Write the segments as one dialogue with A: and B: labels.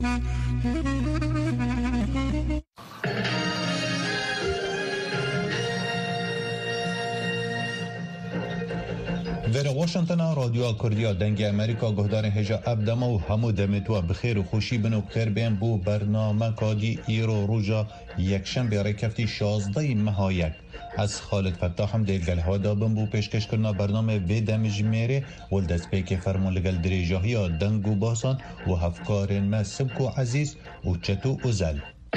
A: در واشنگتن رادیو کردیا دنگ امریکا گهدار هجا ابدما و همو دمتوا بخیر و خوشی بنو بخیر بین بو برنامه کادی ایرو روژا یکشن بیاره کفتی 16 مهایک از خالد فتاح هم دیلگل ها دابن بو پیشکش کرنا برنامه وی دمج میره ولدست پیک فرمون لگل دریجاهی دنگ و باسان و هفکار ما سبک و عزیز و چتو ازل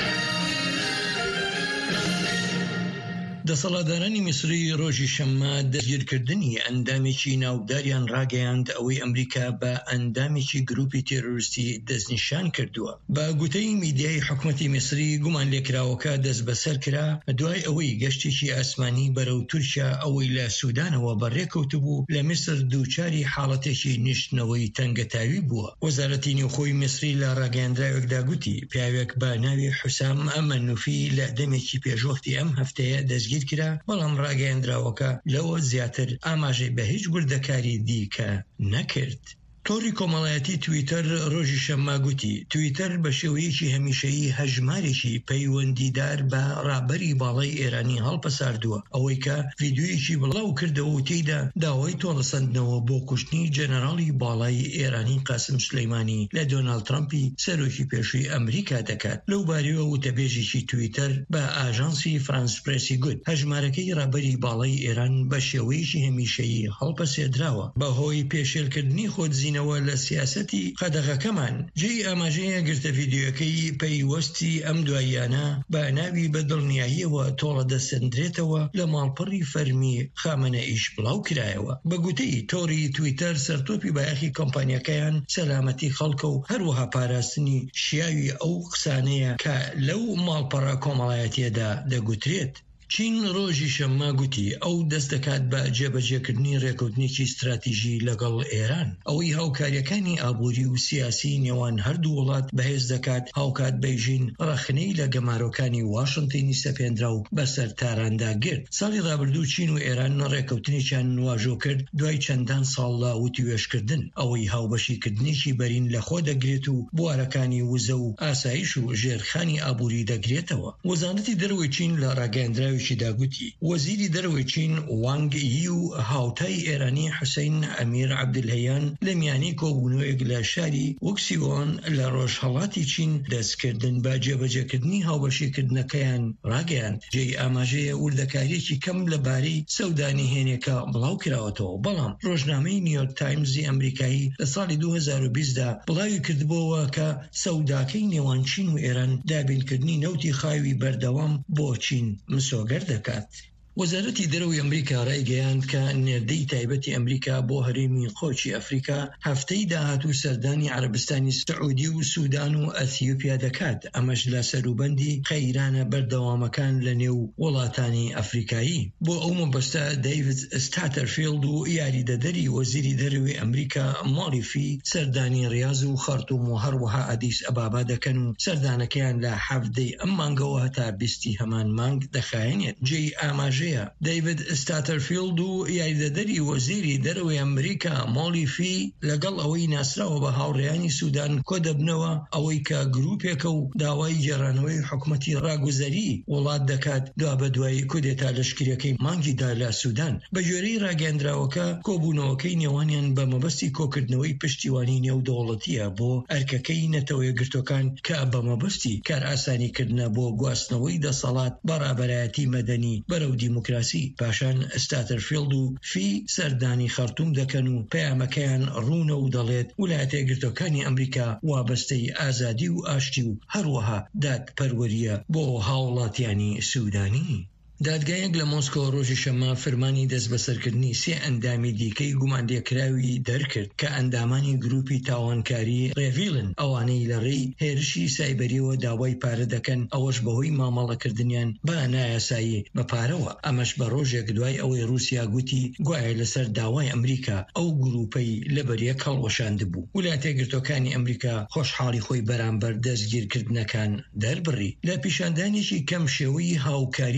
B: دەسەڵاتدارانی میسری ڕۆژی شەممە دەستگیرکردنی ئەندامێکی ناوداریان ڕاگەیاند ئەوەی ئەمریکا بە ئەندامێکی گروپی تێرۆریستی دەستنیشان کردووە. بە گوتەی میدیای حکومەتی میسری گومان لێکراوەکە دەست بەسەر کرا دوای ئەوەی گەشتێکی ئاسمانی بەرەو تورکیا ئەوەی لە سوودانەوە بەڕێکەوتبوو لە میسر دووچاری حاڵەتێکی نیشتنەوەی تەنگەتاوی بووە. وەزارەتی نێوخۆی میسری لە ڕاگەیاندراوێکدا گوتی پیاوێک بە ناوی حوسام ئەمەنوفی لە دەمێکی پێشوەختی ئەم هەفتەیە دەستگیر کرا، بەڵام ڕاگەیاندراوەکە لەوە زیاتر ئاماژەی بە هیچ گوردەکاری دیکە نەکرد. تۆڕی کۆمەڵایەتی تویتەر ڕۆژی شەممە گوتی تویتەر بە شێوەیەکی هەمیشەیی هەژمارێکی پەیوەندیدار بە ڕابەری باڵای ئێرانی هەڵپەساردووە، ئەوەی کە ڤیدیۆیەکی بڵاو کردەوە و تێیدا داوای تۆڵەسەندنەوە بۆ کوشتنی جەنەراڵی باڵای ئێرانی قاسم سولەیمانی لە دۆناڵد ترامپی سەرۆکی پێشووی ئەمریکا دەکات. لەو باریەوە وتەبێژێکی تویتەر بە ئاژانسی فرانس پرێسی گوت هەژمارەکەی ڕابەری باڵای ئێران بە شێوەیەکی هەمیشەیی هەڵپەسێدراوە بەهۆی پێشێلکردنی خۆتزین لە سیاسەتی قەدەغەکەمان. جێی ئاماژەیە گرتە ڤیدیۆەکەی پەیوەستی ئەم دواییانە بە ناوی بەدڵنیاییەوە تۆڵە دەسەندرێتەوە لە ماڵپەڕی فەرمی خامنەئیش بڵاو کرایەوە. بە گوتەی تۆڕی تویتەر سەرتۆپی بایەخی کۆمپانیەکەیان سەلامەتی خەڵکە و هەروەها پاراستنی شیاوی ئەو قسانەیە کە لەو ماڵپەڕە کۆمەڵایەتیەدا دەگوترێت. چین ڕۆژی شەممە گوتی ئەو دەست دەکات بە جێبەجێکردنی ڕێکەوتنێکی استراتیژی لەگەڵ ئێران، ئەوەی هاوکاریەکانی ئابووری و سیاسی نێوان هەردوو وڵات بەهێز دەکات هاوکات بەیژین ڕەخنەی لە گەمارۆکانی واشنتنی سەپێنرا و بەسەر تاراندا گرت. ساڵی ڕابردوو چین و ئێران ڕێکەوتنێکیان نواژۆ کرد دوای چەندان ساڵ لە وتیوێشکردن، ئەوەی هاوبەشیکردنێکی بەرین لەخۆ دەگرێت و بوارەکانی وزە و ئاسایش و ژێرخانی ئابووری دەگرێتەوە. وەزارەتی دەرەوەی چین لە ڕاگەیاندراوی داگوتی وەزیری دەرەوەی چین وانگ یی و هاوتای ئێرانی حوسەین ئەمیر عەبدولهەیان لە میانی کۆبوونەوەیەک لە شاری وەکسیۆن لە ڕۆژهەڵاتی چین دەستکردن بە جێبەجێکردنی هاوبەشیکردنەکەیان ڕاگەیاند. جێی ئاماژەیە وردەکاریەکی کەم لەبارەی سەودانی هێنێکە بڵاو کراوەتەوە، بەڵام ڕۆژنامەی نیویۆرک تایمزی ئەمریکایی لە ساڵی 2020دا بڵاوی کردبووەوە کە سەوداکەی نێوان چین و ئێران دابینکردنی نەوتی خاوی بەردەوام بۆ چین مسۆگەر دەکات. وەزارەتی دەرەوەی ئەمریکا ڕایگەیاند کە نێردەی تایبەتی ئەمریکا بۆ هەرێمی خۆچی ئەفریقا هەفتەی داهاتوو سەردانی عەرەبستانی سعودی و سوودان و ئەثیۆپیا دەکات. ئەمەش لە سەروبەندی قەیرانە بەردەوامەکان لە نێو وڵاتانی ئەفریقایی. بۆ ئەو مەبەستە دەیڤید ستاتەرفیلد و یاریدەدەری وەزیری دەرەوەی ئەمریکا مۆلیفی سەردانی ڕیاض و خەرتوم و هەروەها ئەدیس ئەبابا دەکەن و سەردانەکەیان لە هەفتەی ئەم مانگەوە هەتا 20 هەمان مانگ دەخایەنێت. جێی ئاماژەیە دەیڤید ستاتەرفیلد و یاریدەدەری وەزیری دەرەوەی ئەمریکا مۆلیفی لەگەڵ ئەوەی ناسراوە بە هاوڕێیانی سوودان کۆ دەبنەوە ئەوەی کە گروپێکە و داوای گێڕانەوەی حکومەتی ڕاگوزەری وڵات دەکات دوا بە دوای کودێتا لەشکریەکەی مانگیدا لە سوودان. بە ژێرەی ڕاگەیاندراوەکە کۆبوونەوەکەی نێوانیان بە مەبەستی کۆکردنەوەی پشتیوانی نێودەوڵەتیە بۆ ئەرکەکەی نەتەوەیە گرتوەکان کە بە مەبەستی کار ئاسانیکردنە بۆ گواستنەوەی دەسەڵات بەڕابەرایەتی مەدەنی بەرەو دیموکراسی. پاشان ستاتەرفیلد و فی سەردانی خەرتوم دەکەن و پەیامەکەیان ڕوونە و دەڵێت ویلایەتە یەکگرتووەکانی ئەمریکا وابەستەی ئازادی و ئاشتی و هەروەها دادپەروەریە بۆ هاوڵاتیانی سوودانی. دادگایەک لە مۆسکۆ ڕۆژی شەممە فەرمانی دەست بەسەرکردنی 3 ئەندامی دیکەی گومانلێکراوی دەرکرد کە ئەندامانی گروپی تاوانکاری ڕێڤیلن، ئەوانەی لە ڕێی هێرشی سایبەریەوە داوای پارە دەکەن، ئەوەش بەهۆی مامەڵەکردنیان بە نایاسایی بەپارەوە. ئەمەش بە ڕۆژێک دوای ئەوەی رووسیا گوتی گوایە لەسەر داوای ئەمریکا ئەو گروپەی لەبەریەک هەڵوەشاندبوو. ویلایەتە یەکگرتووەکانی ئەمریکا خۆشحاڵی خۆی بەرامبەر دەستگیرکردنەکان دەربڕی. لە پیشاندانێکی کەم شێوەی هاوکاری نێوان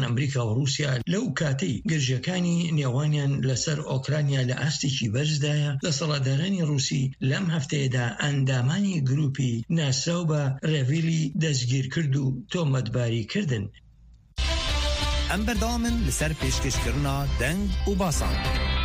B: ئەمریکا و رووسیا لەو کاتەی گرژەکانی نێوانیان لەسەر ئۆکرانیا لە ئاستێکی بەرزدایە، دەسەڵاتدارانی رووسی لەم هەفتەیەدا ئەندامانی گروپی ناسراو بە ڕێڤیلی دەستگیر کرد و تۆمەتباری کردن.
C: ئەم بەردەوامن لەسەر پێشکەشکردنا دەنگ و باسان.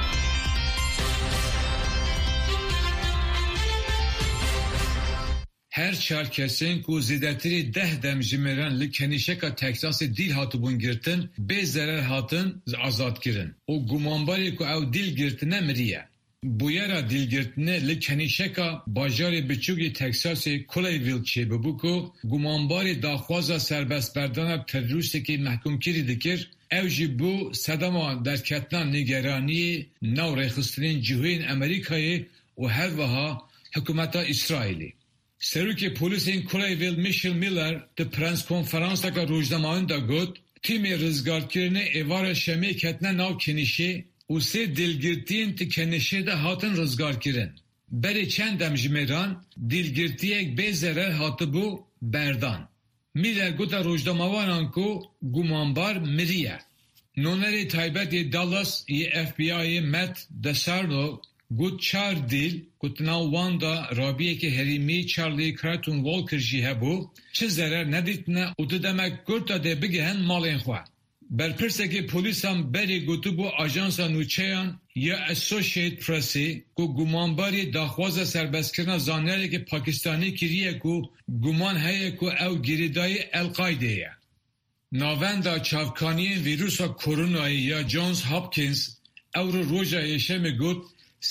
D: هر چار کسین کو زیادتری 10 دم جمران لکنیشکا تکساس دیل هاتبون گرتن به ضرر هاتن آزاد کرن و گمانباری کو او دیل گرتنه مریه. بویرا دیل گرتنه لکنیشکا باجار بچوگی تکساس کلایویل چه ببو کو گمانباری داخوازا سربست بردان تروریستی که محکوم کری دکر او جی بو صدما در کتنان نگرانی نو ریخسترین جهوین امریکایی و هر وها حکومتا اسرائیلی. سروک پولیسین کلایویل میشل میلر ده پرنس کنفرانسا که روزنامه‌ان دا گفت تیم رزگارکرنه ایوار شمی کتنه ناو کنیشه و سه دلگرتین تی کنیشه ده هاتن رزگارکرن. بری چند دم جمیران دلگرتی یک به ضرر هاتو بو بردان. میلر گفت روزنامه‌وانان کو گمانبار مریه. نونری تایبت دالاس اف بی آی مت دسارنو گوت 4 دیل گوتناو واندا رابیه که هریمی چارلی کراتون والکر جی هبو چه ضرر ندیتنه او دمک گرتا ده بگهن مالین خواه. برپرسه که پولیس هم بری گوتو بو آجانسا نوچهان یا اسوشیت پرسی که گمانباری داخواز سربست کرنا زانره که پاکستانی کریه که گمان هیه که او گریدای القایده یه. ناوندا چاوکانی ویروسا کرونایی یا جونز هاپکینز او رو روژا یشم گوت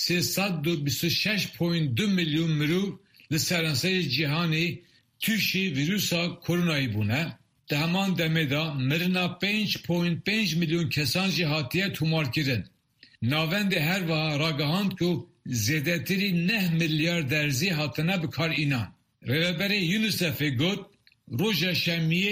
D: 326.2 میلیون مرو لسرانسای جهانی توشی ویروسا کرونایی بونه. ده همان دمه دا مرنا 5.5 میلیون کسان جهاتیه تومار کرن. ناوند هر و راگهاند که زیدتری 9 میلیارد درزی هاتنه بکار اینان. رهبر یونیسف گفت روژا شمیه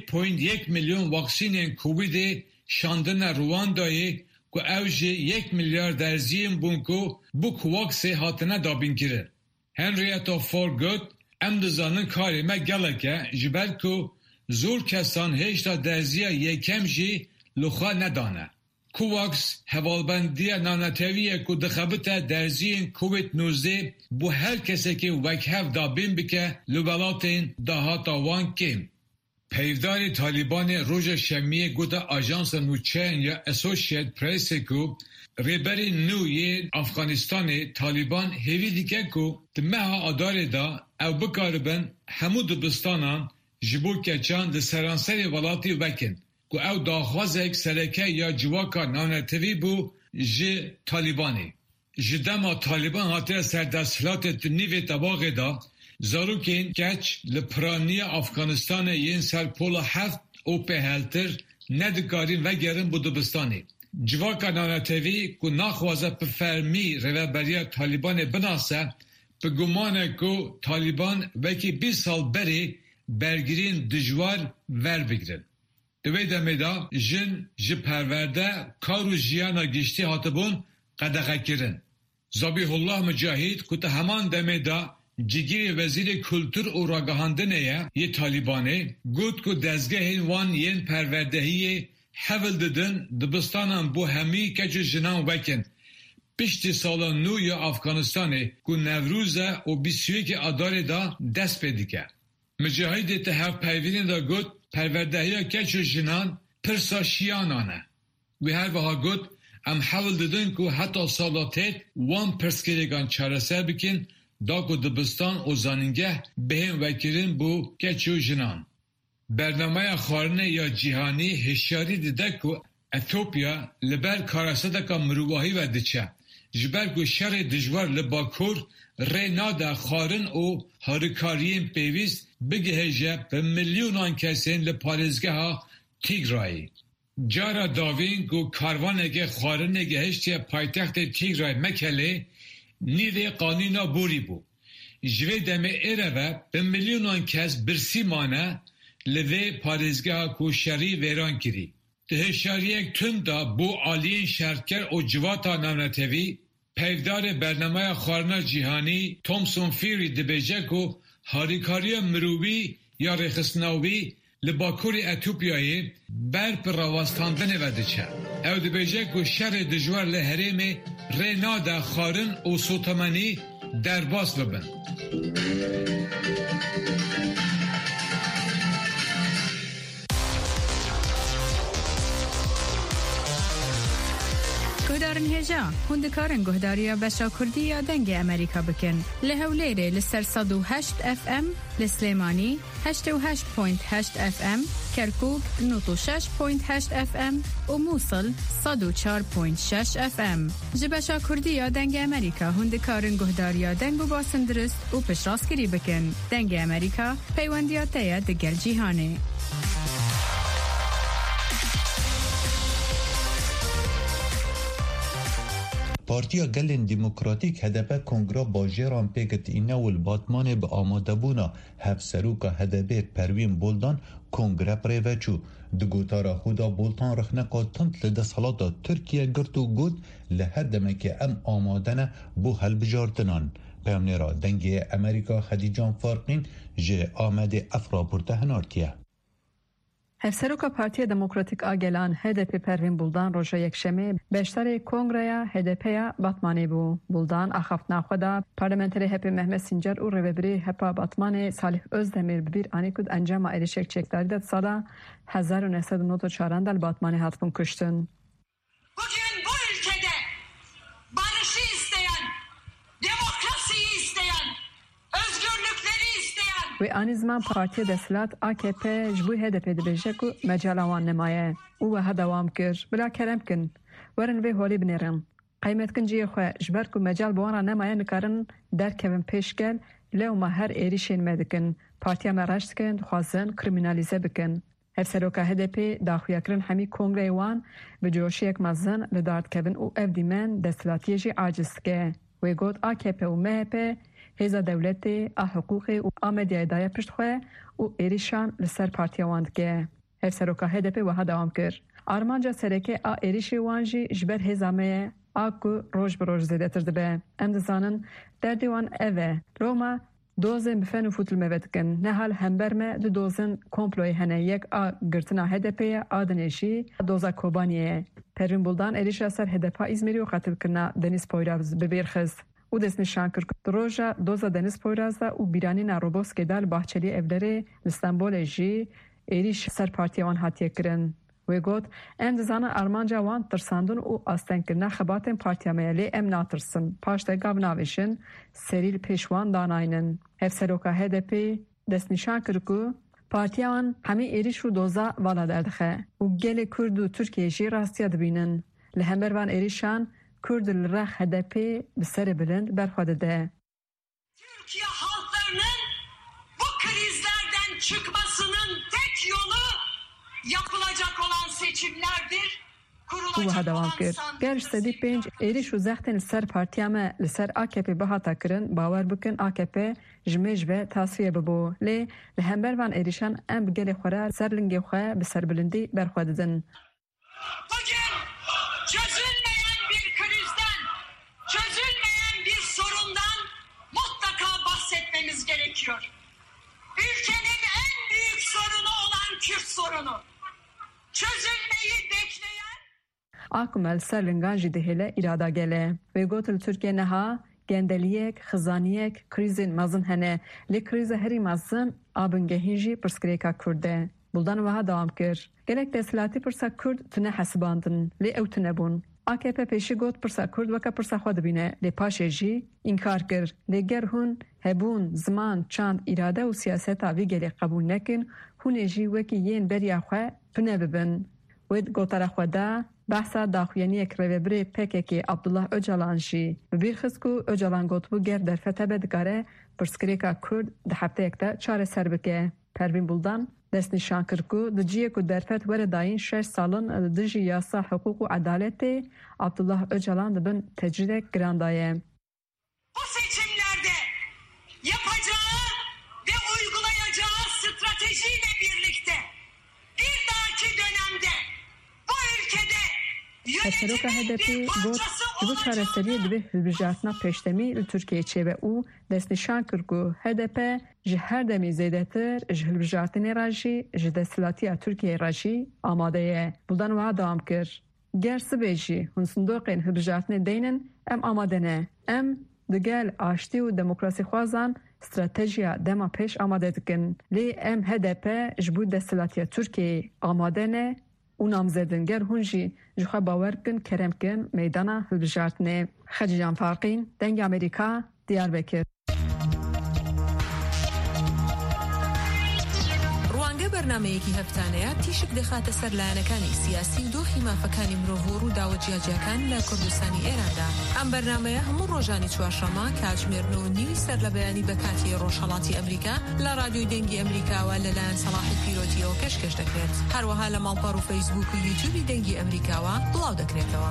D: 1.1 میلیون واکسین کووید شاندن رواندایی که اوج 1 میلیارد درزیم بونکو بو کواکس هاتنه دابین کرن. هنریتا فورگوت ام دزانن کاری ما گلکه جبل که زور کسان هشتا درزیه یکم جی لخوا ندانه. کواکس حوالبندی نانتویه که دخبت درزین کووید 19 بو هر کسی که وکهف دابین بکه لبلاتین دهاتا وان کم. پیودار طالبان روژ شمیه گوده آژانس نوچین یا اسوشیت پریس کو ریبری نوی افغانستان طالبان هیوی دیگه کو دمها آداره دا او بکاربن همو دبستانان جبو کچان ده سرانسری ولاتی وکن کو او داخواز ایک سرکه یا جواکا نانتوی بو جی طالبانی. جدما طالبان حاطر سردستلات نیوی تباغ دا زاروکین کچ لپرانی افغانستان یین سر پولا 7 او پهلتر ندکارین و گرن بودبستانی. جواکا نانتوی که ناخوازه په فرمی روبریا طالبان بناسه به گمانه که طالبان وکی 20 سال بری برگیرین دجوار ور بگیرن. دوی دمیدا جن جی پرورده کارو جیانا گشتی هاتبون قدقه کرن. زبیح الله مجاهد که همان دمیدا جگیری وزیر کلتور و راگهاندنه یه طالبانه گوت که دزگه وان ین پروردهی حول ددن دبستانم بو همی کچو جنان وکن. پشتی سالا نو یا افغانستانه که نوروزه و 21 آداره دا دست پیدیکه. مجاهد تحف پیوینه دا گوت پروردهی کچو جنان پرسا شیانانه. و هر وها گوت ام حول ددن که حتی سالاتت وان پرسکریگان چارسر بکن دا که دبستان و زانینگه بهم وکرین بو کچو جنان. برنامه خارنه یا جهانی هشیاری دیده که اتوپیا لبر کارسده که مروواهی و دچه. جبر که شر دجوار لباکور ری ناده خارن و هارکارین پیویست بگهجه به میلیونان کسین لپارزگه ها تیگرایی. جارا داوین که کاروانه که خارنه گهشتی پایتخت تیگرای مکله نیوه قانینا بوری بو. جوه دمه ایره و به میلیونان کس برسی مانه لوه پارزگاه کوشری ویران کری. دهشاریک تون دا بو آلین شرکر و جواتا نامنتوی پیودار برنامه خارنا جهانی تومسون فیری دبیجه که هاریکاری مروی یا رخصناوی لباکوری اتیوپیایی بر پر راوستاندن ودچه او دبیجه که شر دجوار لحریم رینا دا خارن و سوتمانی در باس ببن.
E: گهدارن هجا هندکارن گهداریا بشا کردی یا دنگ امریکا بکن لهولیره لسر 108 اف ام لسلیمانی 88.8 اف ام کرکوک 96.8 اف ام و موصل 104.6 اف ام جبشا کردی یا دنگ امریکا هندکارن گهداریا دنگ و باسن درست و پشراسکری بکن دنگ امریکا پیوندیاتیا دگر جیهانه.
A: پارتیا گلین دموکراتیک هدف کنگرا باجران پیگت اینا و الباتمان به آماده بونا هفسروکا هدف پروین بولدان کنگرا پریوچو دگوتارا خودا بولتان رخنقا تنت لده صلاة ترکیه گرتو گود لهدمه که ام آمادنه بو هل بجارتنان پیامنی را دنگی امریکا خدیجان فارقین جه آمده افرا برده هنارتیه.
F: هفسروکا پارتی دموکراتیک آگلان HDP پروین بولدان روژا یکشمه بیشتر کنگریا HDPیا باتمانی بو. بولدان اخفت ناخدا پارلمنتری هپی محمد سینجر و رویبری هپا باتمانی صالح özdemir ببیر آنیکود انجام ایرشک چکداری داد سالا 1994 دل باتمانی هاتفون کشتن.
G: Bugün bu ülkede barışı isteyen, demokrasiyi isteyen, özgürlükleri isteyen
F: و آن زمان پارتی دستلات AKP جبوی HDP دبیجه که مجالوان نمایه او و هدوام کر بلا کرم کن ورن به هولی بنیرن قیمت کن جیه خواه جبر که مجال بوانا نمایه نکارن در کبن پیش گل لیو ما هر ایریشین مدکن پارتی هم رشت کن خوازن کریمینالیزه بکن هفسروکا HDP داخویا کرن همی کنگره وان به جوشی یک مزن لدارد کبن او اف دیمن دستلاتی جی عاجز که و گود AKP و MHP هیزا دولتی حقوقی و آمدیای دای پشت خواه و ایریشان لسر پارتی واند که هفسروکا HDP و دوام کر. آرمانجا سرکه ایریشی وانجی جبر هیزامه آکو روش بروش زیده ترده ام دزانن در دیوان اوه روما دوزن بفن و فوتل موید کن نهال همبرمه دو دوزن کمپلوی هنه یک گرتنا HDP آدنشی دوزا کوبانیه. پروین بولدان ایریش اثر HDP ازمیری و قتل کرنا دنیز پویراز ببیرخز. او دست نشان کرد روزا دوزا دنیز پویرازدا و بیرانی ناروبوس که دال باحچلی evleri استانبول جی ایریش سر پارتی وان هاتیه کرن و گفت ام دزانا آرمانجا وان ترساندون و آستن کرنا خباتن پارتی میلی ام ناترسن پاشته گاب ناویشن سریل پیشوان داناینن هفسروکا HDP دست نشان کرد که پارتی وان همی ایریش رو دوزا والا دردخه و گل کرد و ترکیه جی راستیا دبینن لهمبر وان ایریشان Kürt lirah HDP bir seri bilind berxwede de.
G: Türkiye halklarının bu krizlerden çıkmasının tek yolu yapılacak olan seçimlerdir.
F: Kurulacak olan sandık. Gerç sedi penc eriş u zextin ser partiyame ser AKP bahata kirin bawer bikin AKP jmej ve tasfiye bibo. Lê li hember van erişan em bi gelê xwe re serlingê xwe bi serbilindî berxwe didin.
G: Bugün çözülmeyen bir krizden, çözülmeyen bir sorundan mutlaka bahsetmemiz gerekiyor. Ülkenin en büyük sorunu olan Kürt sorunu. Çözülmeyi bekleyen
F: Akumel serlingan jî dihêle îrada gele. Wê got li Tirkiye neha gendeliyek, xizaniyek, krîzên mezin hene. Lê krîza herî mezin a bingehîn jî pirsgirêka Kurd e. Buldan wiha dewam kir. Gelek desthilatî pirsa Kurd tune hesibandin. Lê ew tune bûn. AKP pêşî got pirsa Kurd weka pirsa xwe dibîne. Lê paşê jî înkar kir. Lê ger hûn hebûn, ziman, çand, îrade û siyaseta vî gelê qebûl nekin, hûn ê jî wekî yên beriya xwe tune bibin. Wê gotara xwe da behsa daxuyaniyek rêvebirê PKK Abdullah Öcalan jî bi bîr xist ku Öcalan gotbû ger derfetebe dikare pirsgirêka Kurd di hefteyek de çareser bike. Pervin Buldan dest nîşan kir ku di ciyê ku derfet were dayîn 6 salin li dijî yasa hukûk û edaletê Abdullah Öcalan dibin tecrüdek giran daye.
G: bu seçimlerde yapacağı ve uygulayacağı stratejiyle birlikte bir dahaki dönemde bu ülkede
F: سروک HDP گوت جبو چارەسەری دبێ هەڵبژاردنا پێشتەمی لە تورکیە چێبە و دەستنیشان کرد و HDP ji her demî zêdetir ji hilbijartinê re jî ji desthilatîya Tirkiyeyê re jî amade ye. Buldan wiha dewam kir. Ger sibê jî hûn sindoqên hilbijartinê deynin, em amade ne. Em digel aştî û demokrasî xwazan stratejiya dema pêş amade dikin. Lê em HDP ji bo desthilatîya Tirkiyeyê amade ne û namzedin. Ger hûn jî ji xwe bawer bikin kerem bikin meydana hilbijartinê. Xecî Can Farqîn, Dengê Amerîka, Diyarbekir.
H: بەرنامەیەکی هەفتانەیە تیشک دەخاتە سەر لایەنەکانی سیاسی و دۆخی مافەکانی مرۆڤ و ڕووداوە جیاجیەکان لە کوردستانی ئێراندا. ئەم بەرنامەیە هەموو ڕۆژانی چوارشەممە کاتژمێر 9:30 سەر لە بەیانی بە کاتی ڕۆژهەڵاتی ئەمریکا لە رادیۆی دەنگی ئەمریکاوە لەلایەن سەلاحی پیرۆتیەوە کەشکەش دەکرێت. هەروەها لە ماڵپەڕ و فەیسبوک و یوتیوبی دەنگی ئەمریکاوە بڵاو دەکرێتەوە.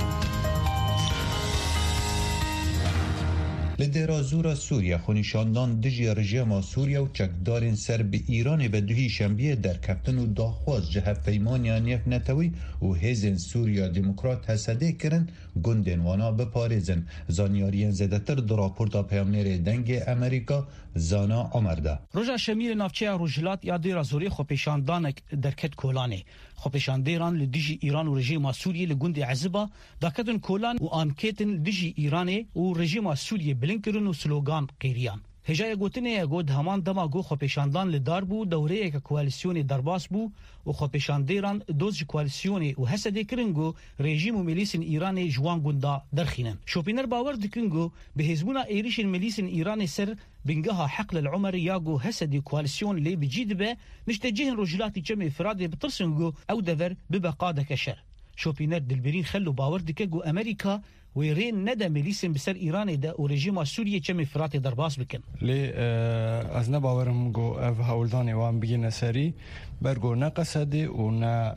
A: لدیرا زورا سوریا خونیشاندان دجی رژیما سوریا و چکدارین سر به ایران و دوی شنبه در کپتن و داخواز جه پیمانیان یک نتوی و هزین سوریا دموکرات حسده کرن گندن وانا بپارزن. زانیارین زدتر در راپورتا پیامنیر دنگ امریکا زانا عمرده.
I: روژا شمیر نافچه روجلات یا دیرا زوری خوپیشاندان درکت کولانه. خوپیشاندیران لدیجی ایران و رژیم سوریه لگند عزبا داکتن کولان و آنکتن لدیجی ایرانه و رژیم سوریه بلنکرن و سلوگان قیریان. هجای گوتنه گود همان دما گو خوپیشاندان لدار بو دوره یک کوالیسیون درباس بو و خوپیشاندیران دوز کوالیسیون و حسده کرنگو رژیم و ملیسن ایران جوان گندا درخینن. شوپینر باور دکنگو به حزبونا ایریش ملیسن ایران سر بنگها حقل العمر یاگو حسد کوالیسیون لی بجید به نشتجهن رجلاتی جمع فراد بترسنگو او دور ببقاده کشر. شوپینر دلبرین خلو باور دکگو امریکا ويرين ندى ميليسن بسر إيران دا ورجيم سوريا كم فرات درباس بكن.
J: لي از نباورم جو اف هولداني وام بيجينا سري برجو نقصدي ونا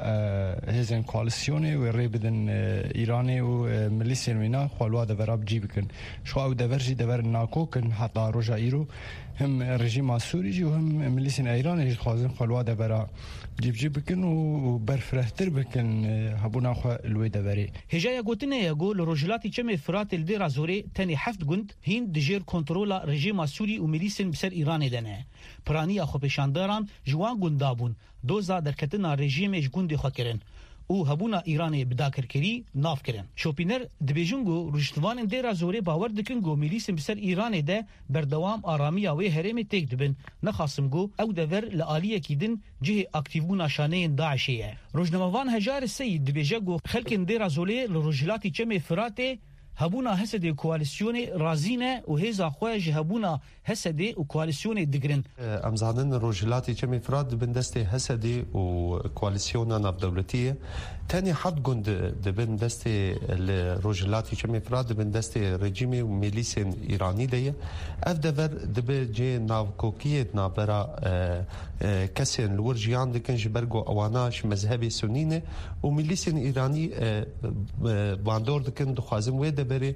J: هزن كواليسيوني ويري بدن إيراني وميليسن وينا خالوا دبراب جي بكن. شو او دبرجي دبر ناكو كن حتى رجع إيرو هم رجيم سوري وهم ميليسن إيراني خازن خالوا دبرا جيب بكن وبرفرهتر بكن هبونا خو الوي دبري.
I: هجايا قوتنا يقول رجلات كم فرات الدير زوري تاني حفت جند هين دجير كنترولا رژیم سوری و ملیسن بسر ایران دنه. پرانی خوپیشانداران جوان گندابون دوزا در کتنا رژیمش گندی خو کرن. او هبونا ایران بداکر کری ناف کرن. شوپینر دبیجونگو رشتوان دیر زوري باور دکنگو ملیسن بسر ایران ده بردوام آرامیا و هرم تک دبن نخاسمگو او دور لآلیه کیدن جه اکتیفونا شانین داعشیه. روزنامه‌وان هجار السيد دبیجگو خلق دیر زولی لرجلاتی چم فراته هبونا هسده کواليسيون رازينه و هزا خواج هبونا هسده و کواليسيون دگرن.
K: امزانن روجلاتي چم فراد بندسته هسده و کواليسيون نافدولتيه تاني حد گند دبن دسته الروجلاتي چم فراد بندسته رژیم و ملیسن ایرانی ده اف دور دبه جه ناوکوکیه نابرا کسین لورجیان دکن جبرگو اواناش مذهبی سنینه و ملیسن ایرانی باندور دکن دخوازم ویده بری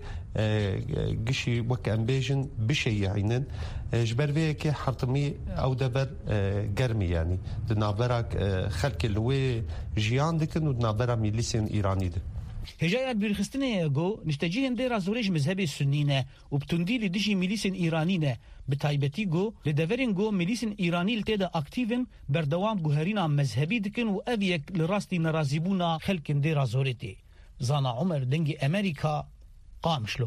K: گشی وک امبیجن بشیعینن جبروی که حرطمی او دبر گرمی یعنی دنابرا خلق الوی جیان دکن و دنابرا ملیسن ایرانی ده.
I: هجايات بيرخستنه جو نشتجيهن دير زوريج مذهبي سنينه وبتندي لدجي ميليسن ايرانينه بتايبتي جو لدفرين جو ميليسن ايراني لتدا اكتيفن بردوام جوهرينا مذهبي دكن وابيك لراستي نرازيبونا خلقن دير زوريتي. زانا عمر دنجي امريكا قامشلو.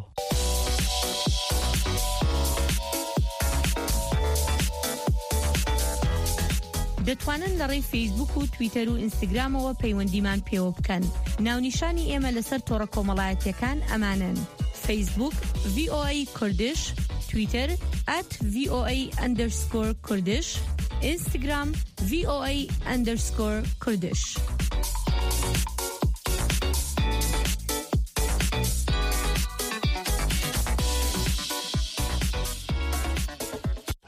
E: دەتوانن لە ڕێی فیسبوک و تویتەر و ئینستاگرامەوە پەیوەندیمان پێوە بکەن. ناونیشانی ئێمە لەسەر تۆڕە کۆمەڵایەتیەکان ئەمانن: فیسبوک VOA کوردش، تویتەر @VOA_کوردش، ئینستاگرام VOA_کوردش.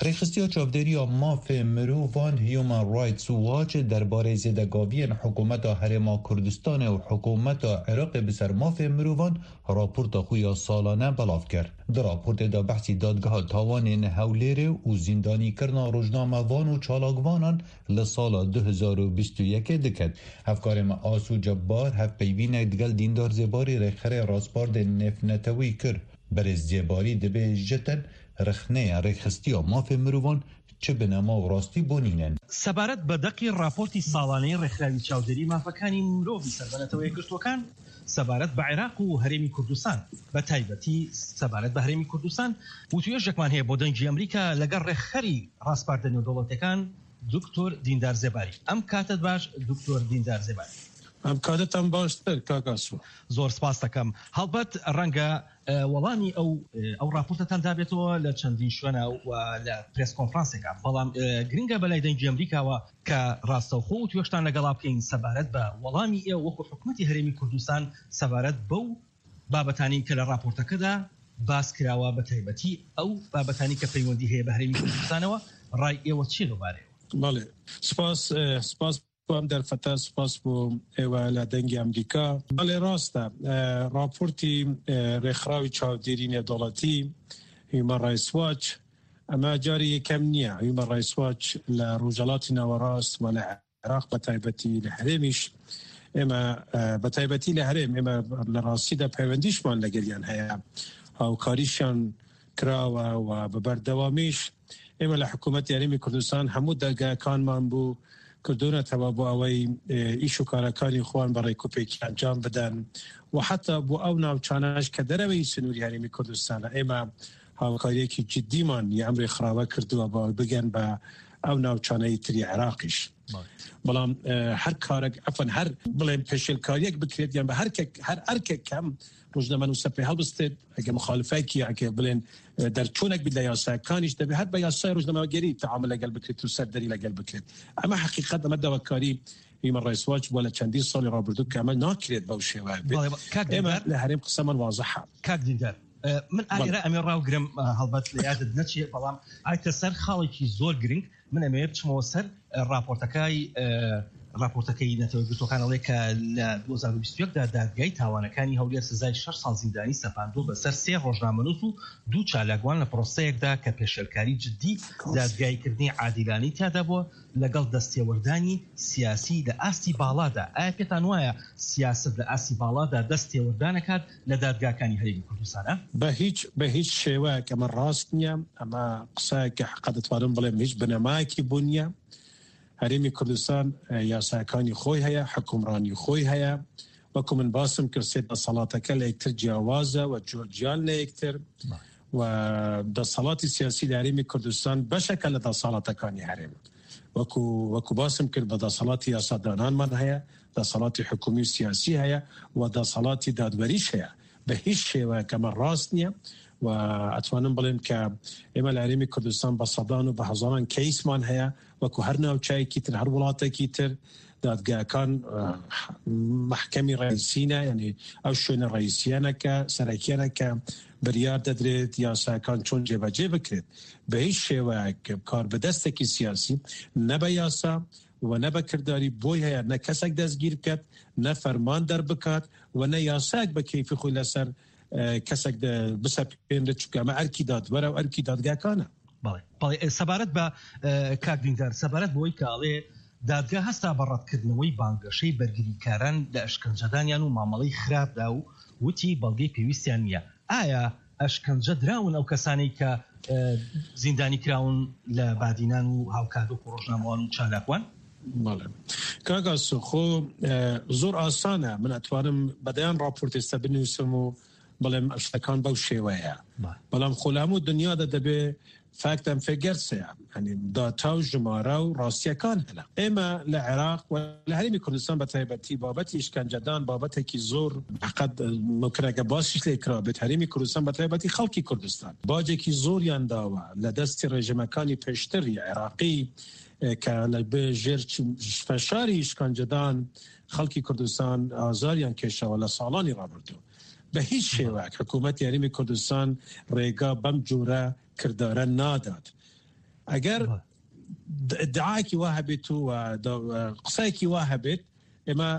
A: ریخستی چاودری ماف مروان هیومن رایتس واچ درباره زدگاوی حکومت هرم کردستان و حکومت عراق بسر ماف مروان راپورت خویا سالانه بلاف کرد. در راپورت دا بحثی دادگاه تاوان هولیر و زندانی کرنا روزنامه وان و چالاگوانان لسال 2021 دکد. هفکار ما آسو جبار هف پیوین دگل دیندار زباری رخره راسپارد نفنتوی کر برز جباری دبه جتن رخنه ریخستی ماف مروان چه بنما و راستی بونینن.
L: سەبارەت بە دەقی راپۆرتی ساڵانەی ڕێکخراوی چاودێری مافەکانی مرۆڤی سەربەنەتەوەی گرتوەکان سەبارەت بە عێراق و هەرێمی کوردستان بە تایبەتی سەبارەت بە هەرێمی کوردستان و توێژێکمان هەیە بۆ دەنگی ئەمریکا لەگەڵ ڕێکخەری ڕاستپاردە نێودەوڵەتەکان دکتۆر دیندار زێباری. ئەم کاتت باش دکتۆر دیندار زێباری.
M: ئەم کاتتان باشتر کاکاسو.
L: زۆر سپاس دەکەم. هەڵبەت ڕەنگە وەڵامی ئەو راپۆرتتان دابێتەوە لە چەندین شوێنە و لە پرێس کۆنفرانسێکە، بەڵام گرنگە بەلای دەنگی ئەمریکاوە کە ڕاستەوخۆ و توێشتان لەگەڵا بکەین سەبارەت بە وەڵامی ئێوە وەکو حکومەتی هەرێمی کوردستان سەبارەت بەو بابەتانی کە لە راپۆرتەکەدا باس کراوە بە تایبەتی ئەو بابەتانی کە پەیوەندی هەیە بە هەرێمی کوردستانەوە ڕای ئێوە چی لەبارەیەوە؟
M: بەڵێ سپاس بۆم دەرفەتە سپاس بۆ ئێوە لە دەنگی ئەمریکا. بەڵێ ڕاستە راپۆرتی ڕێکخراوی چاودێری نێودەوڵەتی هیومن رایتس واچ ئەمە جاری یەکەم نییە. هیومن رایتس واچ لە ڕۆژهەڵاتی ناوەڕاست و لە عێراق بە تایبەتی لە هەرێمیش ئێمە بە تایبەتی لە هەرێم ئێمە لە ڕاستیدا پەیوەندیشمان لەگەڵیان هەیە، هاوکاریشیان کراوە و بەبەردەوامیش ئێمە لە حکوومەتی هەرێمی کوردستان هەموو دەرگاکانمان بوو کردوونەتەوە بۆ ئەوەی ئیش و کارەکانی خۆیان بە ڕێکوپێکی ئەنجام بدەن و حتا بۆ ئەو ناوچانەش کە دەرەوەی سنووری هەرێمی کوردستانە ئێمە هاوکاریەکی جدیمان ئەم ڕێکخراوە کردووە بۆ بگەن بە ئەو ناوچانەی تری عێراقیش. بەڵام هەر کارێک ئەفەن هەر بڵێن پێشێلکاریەک بکرێت یان بە هەر کەم ڕۆژنامە نووسە پێ هەڵبستێت ئەگە مخالفایکی ئەگە بڵێن دەرچوونێک بێت لە یاساکانیش دەبێت هەر بە یاسای ڕۆژنامەگەری تەعامل لەگەڵ بکرێت و سەردەری لەگەڵ بکرێت. ئەمە حقیقەت ئەمە داواکاری هیومن رایتس واچ بۆ لە چەندین ساڵی ڕابردوو کە ئەمە ناکرێت بەو شێوەیە بێت. ئێمە لە هەرێم قسەمان وازەحە.
L: کاک دیندار من ئاگرە ئەمێ ڕاوگرم هەڵبەت لە یادت نەچێ، بەڵام ئایتە سەر خاڵێکی زۆر گرنگ من ئەمێ بچمەوە سەر راپۆرتەکەی نەتەوەی گرتوەکانەڵێ کە لە 2021دا دادگای تاوانەکانی هەولێر سزای 6 ساڵ زیندانی سەپاندووە بەسەر 3 ڕۆژنامەنووس و 2 چالاکوان لە پرۆسەیەکدا کە پێشێلکاری جدی دادگایکردنی عادیلانەی تیادا بووە لەگەڵ دەستێوەردانی سیاسی لە ئاستی باڵادا. ئایا پێتان وایە سیاست لە ئاستی باڵادا دەستێوەردانەکات لە دادگاکانی هەرێمی کوردستانە؟
M: بە هیچ شێوەیەک ئەمە ڕاست نییە. ئەمە قسەیەکە حقا دەتوانم بڵێم هیچ بنەمایەکی بوو نییە. هەرێمی کوردستان یاساکانی خۆی هەیە، حکومڕانی خۆی هەیە، وەکو من باسم کرد سێ دەسەڵاتەکە لە یەکتر جیاوازە و جۆرجیان لە یەکتر و دەسەڵاتی سیاسی لە هەرێمی کوردستان بەشێکە لە دەسەڵاتەکانی هەرێم. وەکو باسم کرد بە دەسەڵاتی یاسادانانمان هەیە، دەسەڵاتی حکومی و سیاسی هەیە و دەسەڵاتی دادوەریش هەیە. بە هیچ شێوەیەک ئەمە ڕاست نییە و ئەتوانم بڵێم کە ئێمە لە هەرێمی کوردستان بە سەدان و بە هەزاران کەیسمان هەیە وەکو هەر ناوچایەکی تر هەر وڵاتێکی تر دادگاکان محکەمی ڕئیسینە، یعنی ئەو شوێنە ڕئیسیانەکە سەرەکیانەکە بریار دەدرێت یاساکان چۆن جێبەجێ بکرێت. بە هیچ شێوەیەک کار بەدەستێکی سیاسی نەبە یاسا و نەبە کردداری بۆی هەیە نە کەسێک دەستگیر بکات، نە فەرمان دەربکات و نە یاساک بە کەیفی خۆی لەسەر کەسێک بسەپێنرێت چونکە ئەمە ئەرکی دادوەرە و ئەرکی دادگاکانە.
L: بەڵێ سەبارەت بە کاک دیندار سەبارەت بۆی کاڵێ دادگا هەستا بە ڕەتکردنەوەی بانگەشەی بەرگریکاران لە ئەشکەنجەدانیان و مامەڵەی خراپدا و وتی بەڵگەی پێویستیان نییە. ئایا ئەشکەنجە دراون ئەو کەسانی کە زیندانی کراون لە بادینان و هاوکات و ڕۆژنامەوان و چالاکوان؟
M: کاگاسو خۆ زۆر ئاسانە من ئەتوانم بەدەیان راپۆرتێستە بنووسم و بەڵێم شتەکان بەو شێوەیە، بەڵام خۆ لە هەموو دنیادا دەبێ فاکتەم فێگەرسەیە، هەنی داتا و ژمارە و ڕاستیەکان هەنا. ئێمە لە عێراق و لە هەرێمی کوردستان بە تایبەتی بابەتی ئیشکەنجەدان بابەتێکی زۆر حقەت ممکنەکە باسیش لێ کرا بێت. هەرێمی کوردستان بە تایبەتی خەڵکی کوردستان باجێکی زۆریان داوە لە دەستی ڕێژەمەکانی پێشتری عێراقی کە لە بێژێر فەشاری ئیشکەنجەدان خەڵکی کوردستان ئازاریان کێشەوە لە ساڵانی ڕابردوو. بە هیچ شێوەیەک حکوومەتی هەرێمی کوردستان ڕێگا بەم جۆرە کردارە نادات. ئەگەر ادعاکی وهبێت و قسایکی وهبێت ئێمە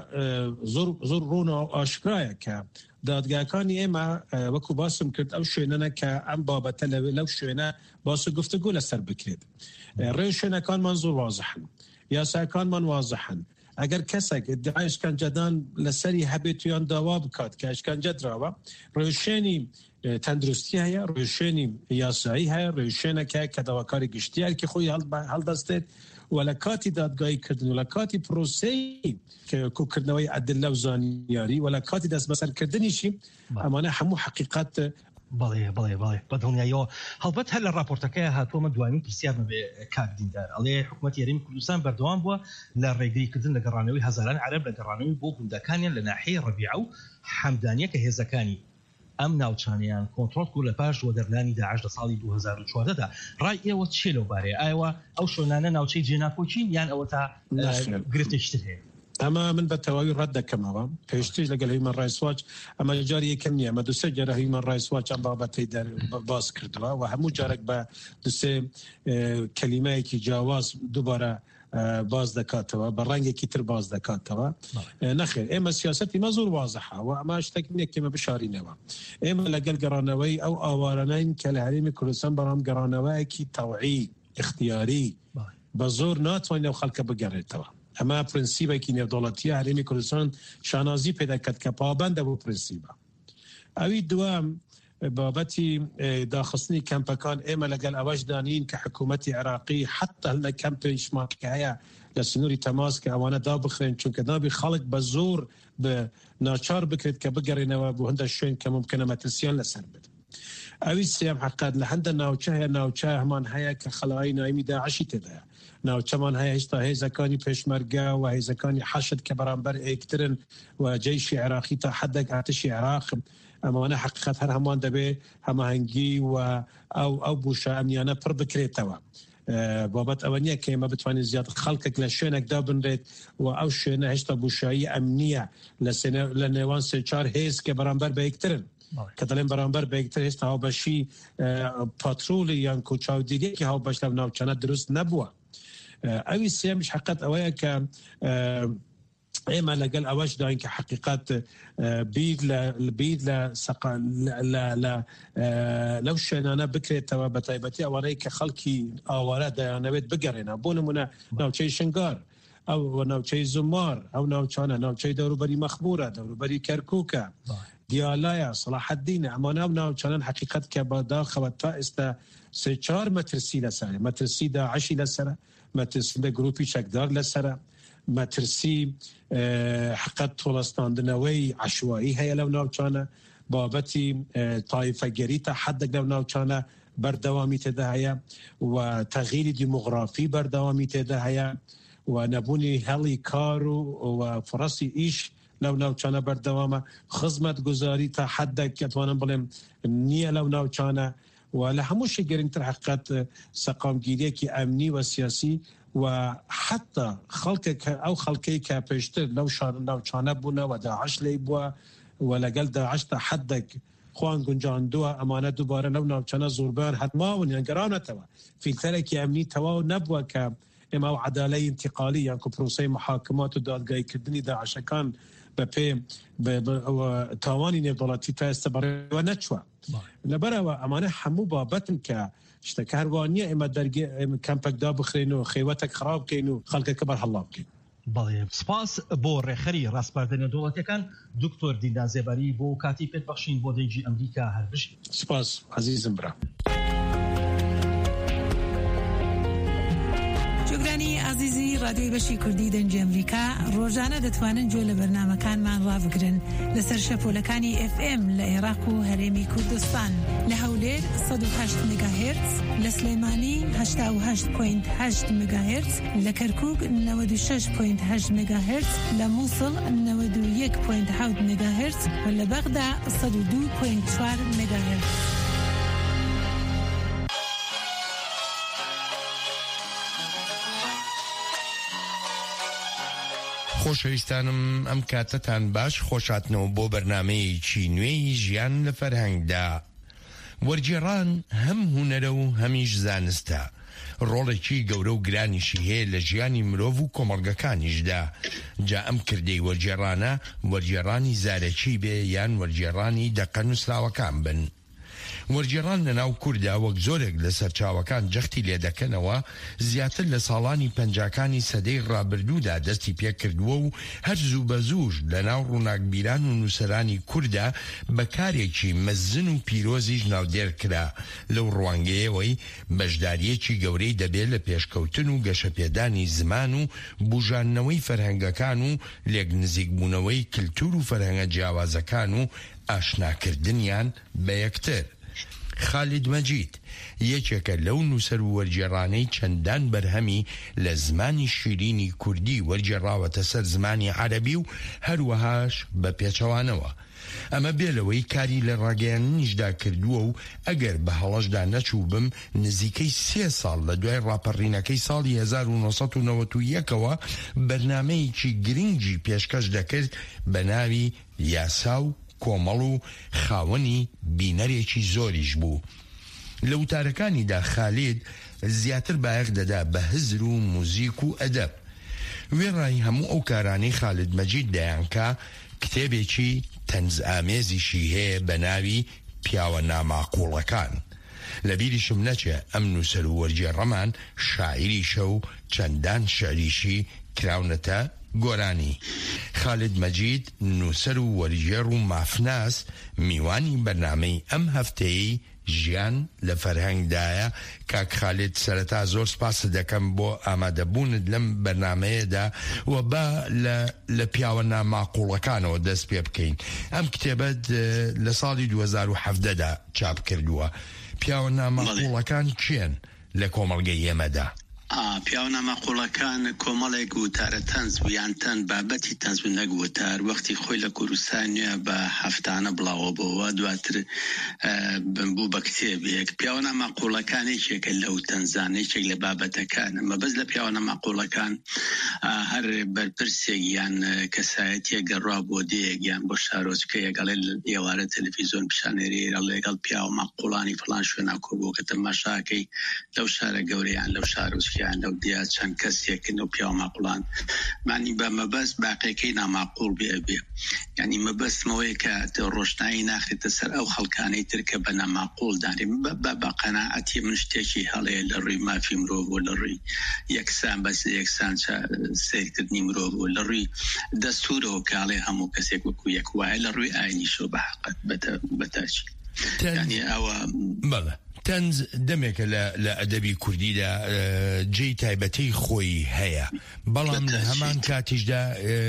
M: زۆر ڕوون ئاشکرایە کە دادگاکانی ئێمە وەکو باسم کرد ئەو شوێنەنە کە ئەم بابەتە لەو شوێنە باس و گفتگو لەسەر بکرێت ڕێ شوێنەکانمان زۆر وازحن یاساکانمان وازحن ئەگەر کەسێک ادعای ئشکەنجەدان لەسەری هەبێت یان داوا بکات کە ئشکەنجە درراوە ڕێوشێنی تەندروستی هەیە ڕێوشێنی یاسایی هەیە ڕێوشێنەکە کە داواکاری گشتیارکی خۆی هەڵدەستێت و لە کاتی دادگاییکردن و لە کاتی پرۆسەی کۆکردنەوەی ئەدلە و زانیاری و لە کاتی دەست بەسەرکردنیشی ئەمانە هەموو حقیقت
L: بەڵێ بەدڵنیایەوە هەڵبەت هەر لە راپۆرتەکەی هاتووەمە دوایین پرسیارمە بێ کاک دیندار ئەڵێ حکوومەتی یاریمی کوردستان بەردەوام بووە لە ڕێگریکردن لە گەڕانەوەی هەزاران عەرەب لە گەڕانەوەی بۆ گوندەکانیان لە ناحیەی ڕەبیعە و حەمدانیە کە هێزەکانی ئەم ناوچانیان کۆنتڕۆل کرد لە پاش وەدەرلانی داعش لە ساڵی 2014دا ڕای ئێوە چێ لەو بارەیە ئایوە ئەو شوێنانە ناوچەی جێناکۆچین یان ئەوە تا گرفتێکتر هەیە
M: ئەمە من بە تەواوی ڕەت دەکەمەوە پێشتر لەگەڵ هیومەن ڕایتس واچ ئەمە جاری یەکەم نییە ئەمە دوسێ جارە هیومەن ڕایتس واچ ئەم بابەتەی باس کردەوە و هەموو جارێک بە دوسێ کەلیمەیەکی جیاواز دووبارە باز دەکاتەوە بە ڕەنگێکی تر باز دەکاتەوە نەخێر ئێمە سیاسەتی مە زۆر وازەحە و ئەمە شتێک نێکێمە بشارینەوە ئێمە لەگەڵ گەڕانەوەی ئەو ئاوارانین کە لە هەرێمی کوردستان بەڕام گەڕانەوەیەکی تەوعی اختیاری بە زۆر ناتوانین ئەو خەڵکە بگەڕێتەوە ئەمە پرینسیبێکی نێودەوڵەتیە هەرێمی کوردستان شانازی پێ دەکات کە پابەندە بۆ پرینسیبە ئەوی دوام بابەتی داخستنی کەمپەکان ئێمە لەگەڵ ئەوەش دانین کە حکوومەتی عێراقی حتا لە کەمپێشماکە هەیە لە سنووری تەماس کە ئەوانە دابخرێن چونکە نابی خەڵک بە زۆر بە ناچار بکرێت کە بگەڕێنەوە بۆ هەندە شوێن کە ممکنە مەترسیان لەسەر بێت ئەوی سێم حقیقت لە هەندە ناوچە هەیە ناوچە هەمان هەیە کە خەڵایی ناویمی داعشی تێدایە ناوچەمان هەیە هێشتا هێزەکانی پێشمەرگە و هێزەکانی حەشد کە بەرامبەر ئێکترن و جەیشی عێراقی تا حدێک ئاتشی عێراق ئەمانە حقیقت هەر هەمان دەبێ هەماهەنگی و ئەو بوشە ئەمنیانە پڕ بکرێتەوە بابەت ئەوە نییە کە ئێمە بتوانین زیاد خەڵکێک لە شوێنێکدا بنرێت و ئەو شوێنە هێشتا بوشایی ئەمنیە لە نێوان سێ چوار هێز کە بەرامبەر بە یەکترن کە دەڵێن بەرامبەر بە یەکتر هێشتا هاوبەشی پاترۆلی یان کۆچاودێریەکی هاوبەش لەو ناوچانە دروست نەبووە ئەوی سێمیش حقیقت ئەوەیە کە ئێمە لەگەڵ ئەوەش داین کە حقیقت بیر لەو شوێنانە بکرێتەوە بە تایبەتی ئەوانەی کە خەڵکی ئاوارە دەیانەوێت بگەڕێنە بۆ نمونە ناوچەی شنگار ئەو ناوچەی زمار ئەو ناوچانە ناوچەی دەوروبەری مەخبورە دەوروبەری کەرکووکە دیالایە سەلاحەدینە ئەمانە ناوچانن حقیقت کە بەداخەوە تا ئێستا سێ چوار مەترسی لەسەر مەترسی داعشی لەسرە مەترسی بە گروپی چەکدار لەسرە مەترسی حقیقت تۆڵەستاندنەوەی عشوایی هەیە لەو ناوچانە بابەتی تایفەگەری تا حدێک لەو ناوچانە بەردەوامی تێدا هەیە و تەغییری دیموغرافی بەردەوامی تێدا هەیە و نەبوونی هەڵی کار و فڕەسی ئیش لەو ناوچانە بەردەوامە خزمەت گوزاری تا حدێک ئەتوانم بڵێم نییە لەو ناوچانە و لە هەمووشی گرنگتر حقیقت سەقامگیریەکی ئەمنی و سیاسی و حتا خەڵکێک ئەو خەڵکەی کە پێشتر لەو شار ناوچانە بوونە و داعش لێی بووە و لەگەڵ داعش تا حدێک خوان گونجاندووە ئەمانە دووبارە لەو ناوچانە زۆربیان هەتماون یان گەڕانەتەوە فیلتەرێکی ئەمنی تەواو نەبووە کە ئێمە عەدالەی انتقالی یان پرۆسەی محاکمات و دادگاییکردنی داعشەکان بە پێ تاوانی نێودەوڵەتی تا ئێستا بەڕێوە نەچووە لەبەرەوە ئەمانە هەموو بابەتن کە شتێک هەروانیە ئێمە دەرگێ کەمپێکدا بخرێن و خێوەتێک خراپ بکەین و خەڵکەکە بەرهەڵا بکەین
L: بەڵێ سپاس بۆ ڕێخەری ڕاستپاردنە دەوڵەتەکان دکتۆر دیندار زێبەری بۆ کاتی پێتبەخشین بۆ دەنگی ئەمریکا هەربژی
M: سپاس عەزیزم برا
N: جوگرانی عزیزی رادیۆی بەشی کوردی دەنگی ئەمریکا ڕۆژانە دەتوانن گوێ لە بەرنامەکانمان ڕابگرن لەسەر شەپۆلەکانی FM لە عێراق و هەرێمی کوردستان لە هەولێر 108 مگاهرتز لە سلێمانی 88.8 مگاهرتز لە کەرکووک 96.8 مگاهرتز لە مووسڵ 91.7 مگاهرتز و لە بەغدا 102.4 مگاهرتز.
O: خۆشەویستانم ئەم کاتتان باش خۆشاتنەوە بۆ بەرنامەیەکی نوێی ژیان لە فەرهەنگدا. وەرگێڕان هەم هونەرە و هەمیش زانستە. ڕۆڵێکی گەورە و گرانیشی هەیە لە ژیانی مرۆڤ و کۆمەڵگەکانیشدا. جا ئەم کردەی وەرگێڕانە وەرگێڕانی زارەکی بێ یان وەرگێڕانی دەقە نووسراوەکان بن. وەرگێڕان لە ناو کووردا وەک زۆرێک لە سەرچاوەکان جەختی لێ دەکەنەوە زیاتر لە ساڵانی پەنجاکانی سەدەی ڕابردوودا دەستی پێکردووە و هەر زوو بە زووش لە ناو ڕووناکبیران و نووسەرانی کووردا بەکارێکی مەزن و پیرۆزیش ناودێر کرا لەو ڕوانگەیەوەی بەشداریەکی گەورەی دەبێت لە پێشکەوتن و گەشەپێدانی زمان و بوژاننەوەی فەرهەنگەکان و لێک نزیکبوونەوەی کلتور و فەرهەنگە جیاوازەکان و ئاشناکردنیان بە یەکتر. خالید مەجید یەکێکە لەو نووسەر و وەرگێڕانەی چەندان بەرهەمی لە زمانی شیرینی کوردی وەرگێڕاوەتە سەر زمانی عەرەبی و هەروەهاش بە پێچەوانەوە. ئەمە بێلەوەی کاری لە ڕاگەیاندنیشدا کردووە و ئەگەر بە هەڵەشدا نەچوو بم نزیکەی 3 ساڵ لە دوای ڕاپەڕینەکەی ساڵی 1991ەوە بەرنامەیەکی گرنگی پێشکەش دەکرد بە ناوی یاسا و کۆمەڵ و خاوەنی بینەرێکی زۆریش بوو. لە وتارەکانیدا خالید زیاتر بایەخ دەدا بە هزر و موزیک و ئەدەب. وێڕای هەموو ئەو کارانەی خالید مەجید دەیانکە کتێبێکی تەنز ئامێزیشی هەیە بە ناوی پیاوە ناماقوڵەکان. لە بیریشم نەچێ ئەم نووسەر و وەرگێڕەمان شاعریشە و چەندان شەعریشی کراونەتە گۆرانی. خالید مەجید نووسەر و وەرگێڕ و مافناس میوانی بەرنامەی ئەم هەفتەیەی ژیان لە فەرهەنگدایە. کاک خالید سەرەتا زۆر سپاس دەکەم بۆ ئامادەبوونت لەم بەرنامەیەدا و بە لە پیاوە ناماقوڵەکانەوە دەست پێ بکەین. ئەم کتێبەت لە ساڵی 2017دا چاپ کردووە. پیاوە ناماقوڵەکان چێن لە کۆمەڵگەی ئێمەدا؟
P: پیاوە ناماقوڵەکان کۆمەڵێک وتارە تەنز یان تەن بابەتی تەنز و نەگوتار وەختی خۆی لە کوردستانە بە هەفتانە بڵاوە بۆەوە دواتر بوو بە کتێبێک. پیاوە ناماقوڵەکانێکێکە لەو تەنزانێکێک لە بابەتەکانە مەبەست لە پیاوە ناماقوڵەکان هەر بەرپرسێک یان کەسایەتیە گەڕوا بۆ دەیەک یان بۆ شارۆچکە یەگەڵێ ئێوارە تەلەڤیزۆن پیشانێرێرە لەگەڵ پیاوە ماقوڵانی فڵان شوێنە کۆبووکە تەماشاکەی لەو شارە گەورەیان لەو شارۆچکە لەو دیا چەند کەسێکن و پیاوە ماقوڵان مانی بە مەبەست باقیەکەی ناماقوڵ بێ یعنی مەبەستمەوەی کە ڕۆشنایی ناخێتە سەر ئەو خەڵکانەی ترکە بە ناماقوڵ داریم بە قەناعەتی من شتێکی هەڵەیە لە ڕووی مافی مرۆڤ و لە ڕووی یەکسان بەس یەکسان سیرکردنی مرۆڤ و لە ڕووی دەستورەوە کاڵێ هەموو کەسێک وەکو یەک وایە لە ڕووی ئاینیشەوە بە حەقەت بەتاچی یعنی ئەوە
O: بەڵێ تەنز دەمێکە لە ئەدەبی کوردیدا جێی تایبەتەی خۆی هەیە بەڵام لە هەمان کاتیشدا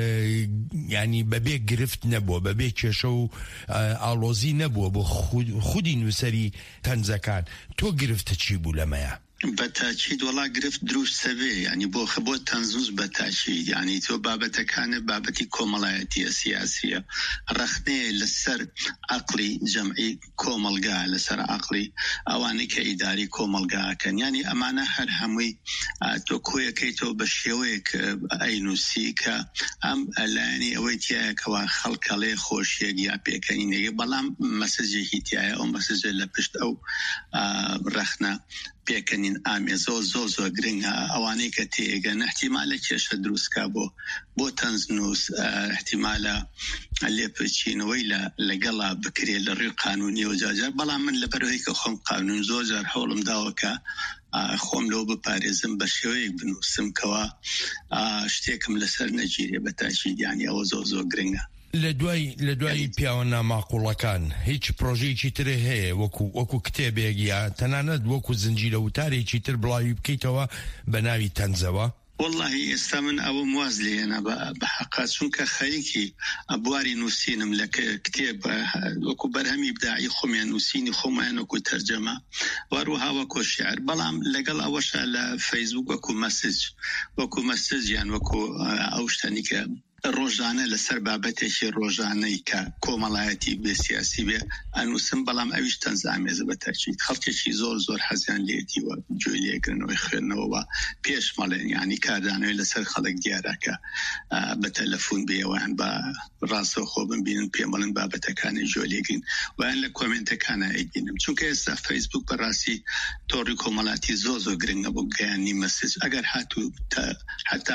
O: ینی بەبێ گرفت نەبووە بەبێ کێشە و ئاڵۆزی نەبووە بۆ خودی نووسەری تەنزەکان. تۆ گرفتە چی بوو لەمەیە؟
P: بەتاچید وڵا گرفت دروست سەبێ ینی بۆ تەنزوز بەتاچید ینی تۆ بابەتەکانە بابەتی کۆمەڵایەتیە سیاسیە ڕەخنەیە لەسەر عەقڵی جەمعی کۆمەڵگا لەسەر عەقڵی ئەوانەی کە ئیداری کۆمەڵگاکەن ینی ئەمانە هەر هەمووی تۆ کۆیەکەی تۆ بە شێوەیەک ئەینووسی کە ئەم ئەلایەنی ئەوەی تایەکەوە خەڵکەڵێ خۆشیەک یا پێکەنینەیە بەڵام مەسەجێکی تایە ئەو مەسەجە لە پشت ئەو ڕەخنە پێکەنین ئامێزۆ زۆر گرنگە ئەوانەی کە تێگەن احتیمالە کێشە دروستکە بۆ تەنزنووس احتیمالە لێپرچینەوەی لەگەڵا بکرێ لە ڕێی قانونی و جاجار بەڵام من لەبەرەوەی کە خۆم قانون زۆر جار هەوڵم داوەکە خۆم لەو بپارێزم بە شێوەیەک بنووسم کەوا شتێکم لەسەر نەگیرێ بەتاچیدیانی ئەوە زۆر گرنگە.
O: لە دوای پیاوە ناماقوڵەکان هیچ پرۆژەیەکی ترێ هەیە وەکو کتێبێک یا تەنانەت وەکو زنجیرە وتارێکی تر بڵاوی بکەیتەوە بە ناوی تەنزەوە؟
P: والله ئێستا من ئەوم واز لێنە بە حەقا چونکە خەریکی ئەبواری نووسینم لە کتێب وەکو بەرهەمی ئیبداعی خۆمیان نووسینی خۆمیان وەکو تەرجەمە وەروەها وەکو شیعر بەڵام لەگەڵ ئەوەشە لە فەیسبوک وەکو مەسج یان وەکو ئەو شتانی کە ڕۆژانە لەسەر بابەتێکی ڕۆژانەی کە کۆمەڵایەتی بێ سیاسی بێ ئەنووسم، بەڵام ئەویش تەنز ئامێزە بە تەرکیب. خەڵکێکی زۆر حەزیان لێتیوە گوێ لێگرنەوەی خوێندنەوە پێش مەڵێن، ینی کاردانەوەی لەسەر خەڵک دیارەکە بە تەلەفۆن بێەوەیان بە ڕاستەوخۆ ببینن پێم بڵن بابەتەکانی گوێ لێگرن ویان لە کۆمنتەکانە ئەیبینم، چونکە ئێستا فەیسبوک بەڕاستی تۆڕی کۆمەڵاتی زۆر گرنگە بۆ گەیانی مەسج. ئەگەر هاتوو حتا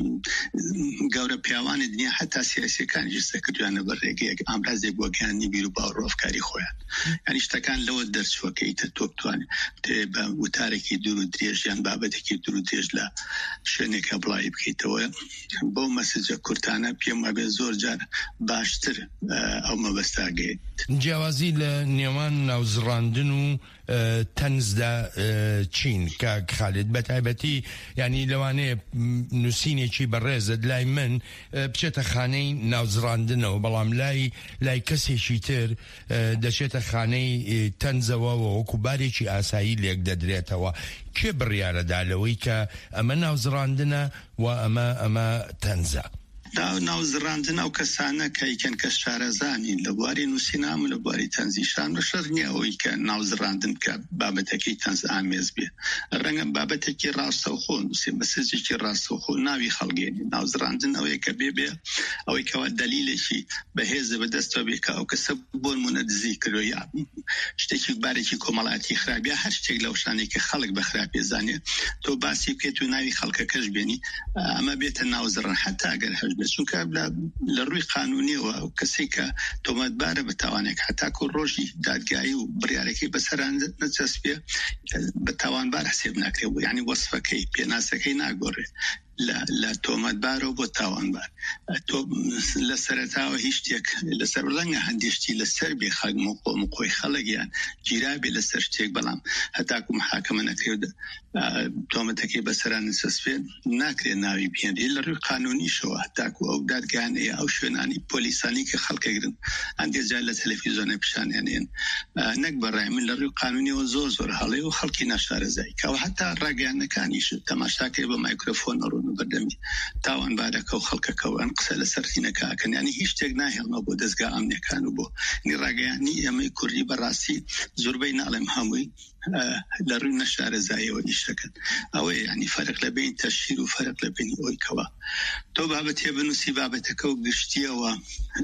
P: گەورە پیاوانی دنیا حتا سیاسیەکانی جستەکردویانە بە ڕێگەیەک ئامرازێک بۆ گەیانی بیر و باوەڕۆفکاری خۆیان، یعنی شتەکان لەوە دەرچووەکەیتە تۆ بتوانێت بە وتارێکی دوور و درێژ یان بابەتێکی دوور و درێژ لە شوێنێکە بڵاوی بکەیتەوە. بۆ مەسجە کورتانە پێم وابێ زۆر جار باشتر ئەو مەبەستاگەیت.
O: جیاوازی لە نێوان ناوزڕاندن و تەنزدا چین کە خالد بە تایبەتی ینی لەوانەیە نووسینێکی بەڕێزت لای من بچێتە خانەی ناوزڕاندنەوە، بەڵام لای کەسێکی تر دەچێتە خانەی تەنزەوە وەکو بارێکی ئاسایی لێک دەدرێتەوە. کێ بڕیارەدا لەوەی کە ئەمە ناوزڕاندنە و ئەمە تەنزە؟
P: ناوزڕاندن ئەو کەسانە کە ئیکەن کە شارەزانین لە بواری نووسینام و لە بواری تەنزیشان بە شەر نییە ئەوەی کە ناوزڕاندن کە بابەتەکەی تەنز ئامێز بێ. ڕەنگە بابەتێکی ڕاستەوخۆ نووسێ، مەسەجێکی ڕاستەوخۆ ناوی خەڵگێنی. ناوزڕاندن ئەوەیە کە بێ ئەوەی کەوا دەلیلێکی بەهێزە بەدەستەوە بێ کە ئەو کەسە بۆ نمونە دزی کردووە یا شتێکی بارێکی کۆمەڵایەتی خراپە، هەر شتێک لەو شانێک کە خەڵک بە خراپێ زانێ تۆ باسی بکەیت و ناوی خەڵکەکەش بێنی، ئەمە بێتە ناوزڕان حتا ئەگەر هەش چونکە لە ڕووی قانونیەوە کەسی کە تۆمەتبارە بە تاوانێک حتاکو ڕۆژی دادگایی و بڕیارەکەی بەسەران نەچەسبێ بە تاوانبار حسێب ناکرێت، یعنی وەسفەکەی پێناسەکەی ناگۆڕێت لە تۆمەتبارەوە بۆ تاوانبار. تۆ لە سەرەتاوە هیچ شتێک لەسەر لەنگە هەندێشتی لەسەر بێ خۆی خەڵکیان گیرا بێ لەسەر شتێک، بەڵام هەتاکو محاکەمە نەکرێت تۆمەتەکەی بەسەران نەچەسبێت ناکرێت ناوی بهێنرێت لە ڕووی قانونیشەوە. هەتاکو ئەو دادگانەیە ئەو شوێنانی پۆلیسانی کە خەڵکەگرن هەندێک جار لە تەلەڤیزیۆنە پیشانیانێن نەک بەڕای من لە ڕووی قانونیەوە زۆر هەڵەیە و خەڵکی ناشارەزایی کەەوە هەتا ڕاگەیانەکانیش تەماشاکرێ بە مایکرۆفۆن بەردەمی تاوانبارەکە و خەڵکەکەوان قسە لەسەر خینەکەکەن، ینی هیچ شتێک ناهێڵنەوە بۆ دەستگا ئەمنیەکان و بۆ ڕاگەیانی ئێمەی کوردی بەڕاستی زۆربەی ناڵێم هەمووی لە ڕووی نەشارەزاییەوە ئیشەکەن. ئەوەی ینی فەرق لە بین تەشهیر و فەرق لە بینی ئەوەی کەوا تۆ بابەتێ بنووسی بابەتەکە و گشتیەوە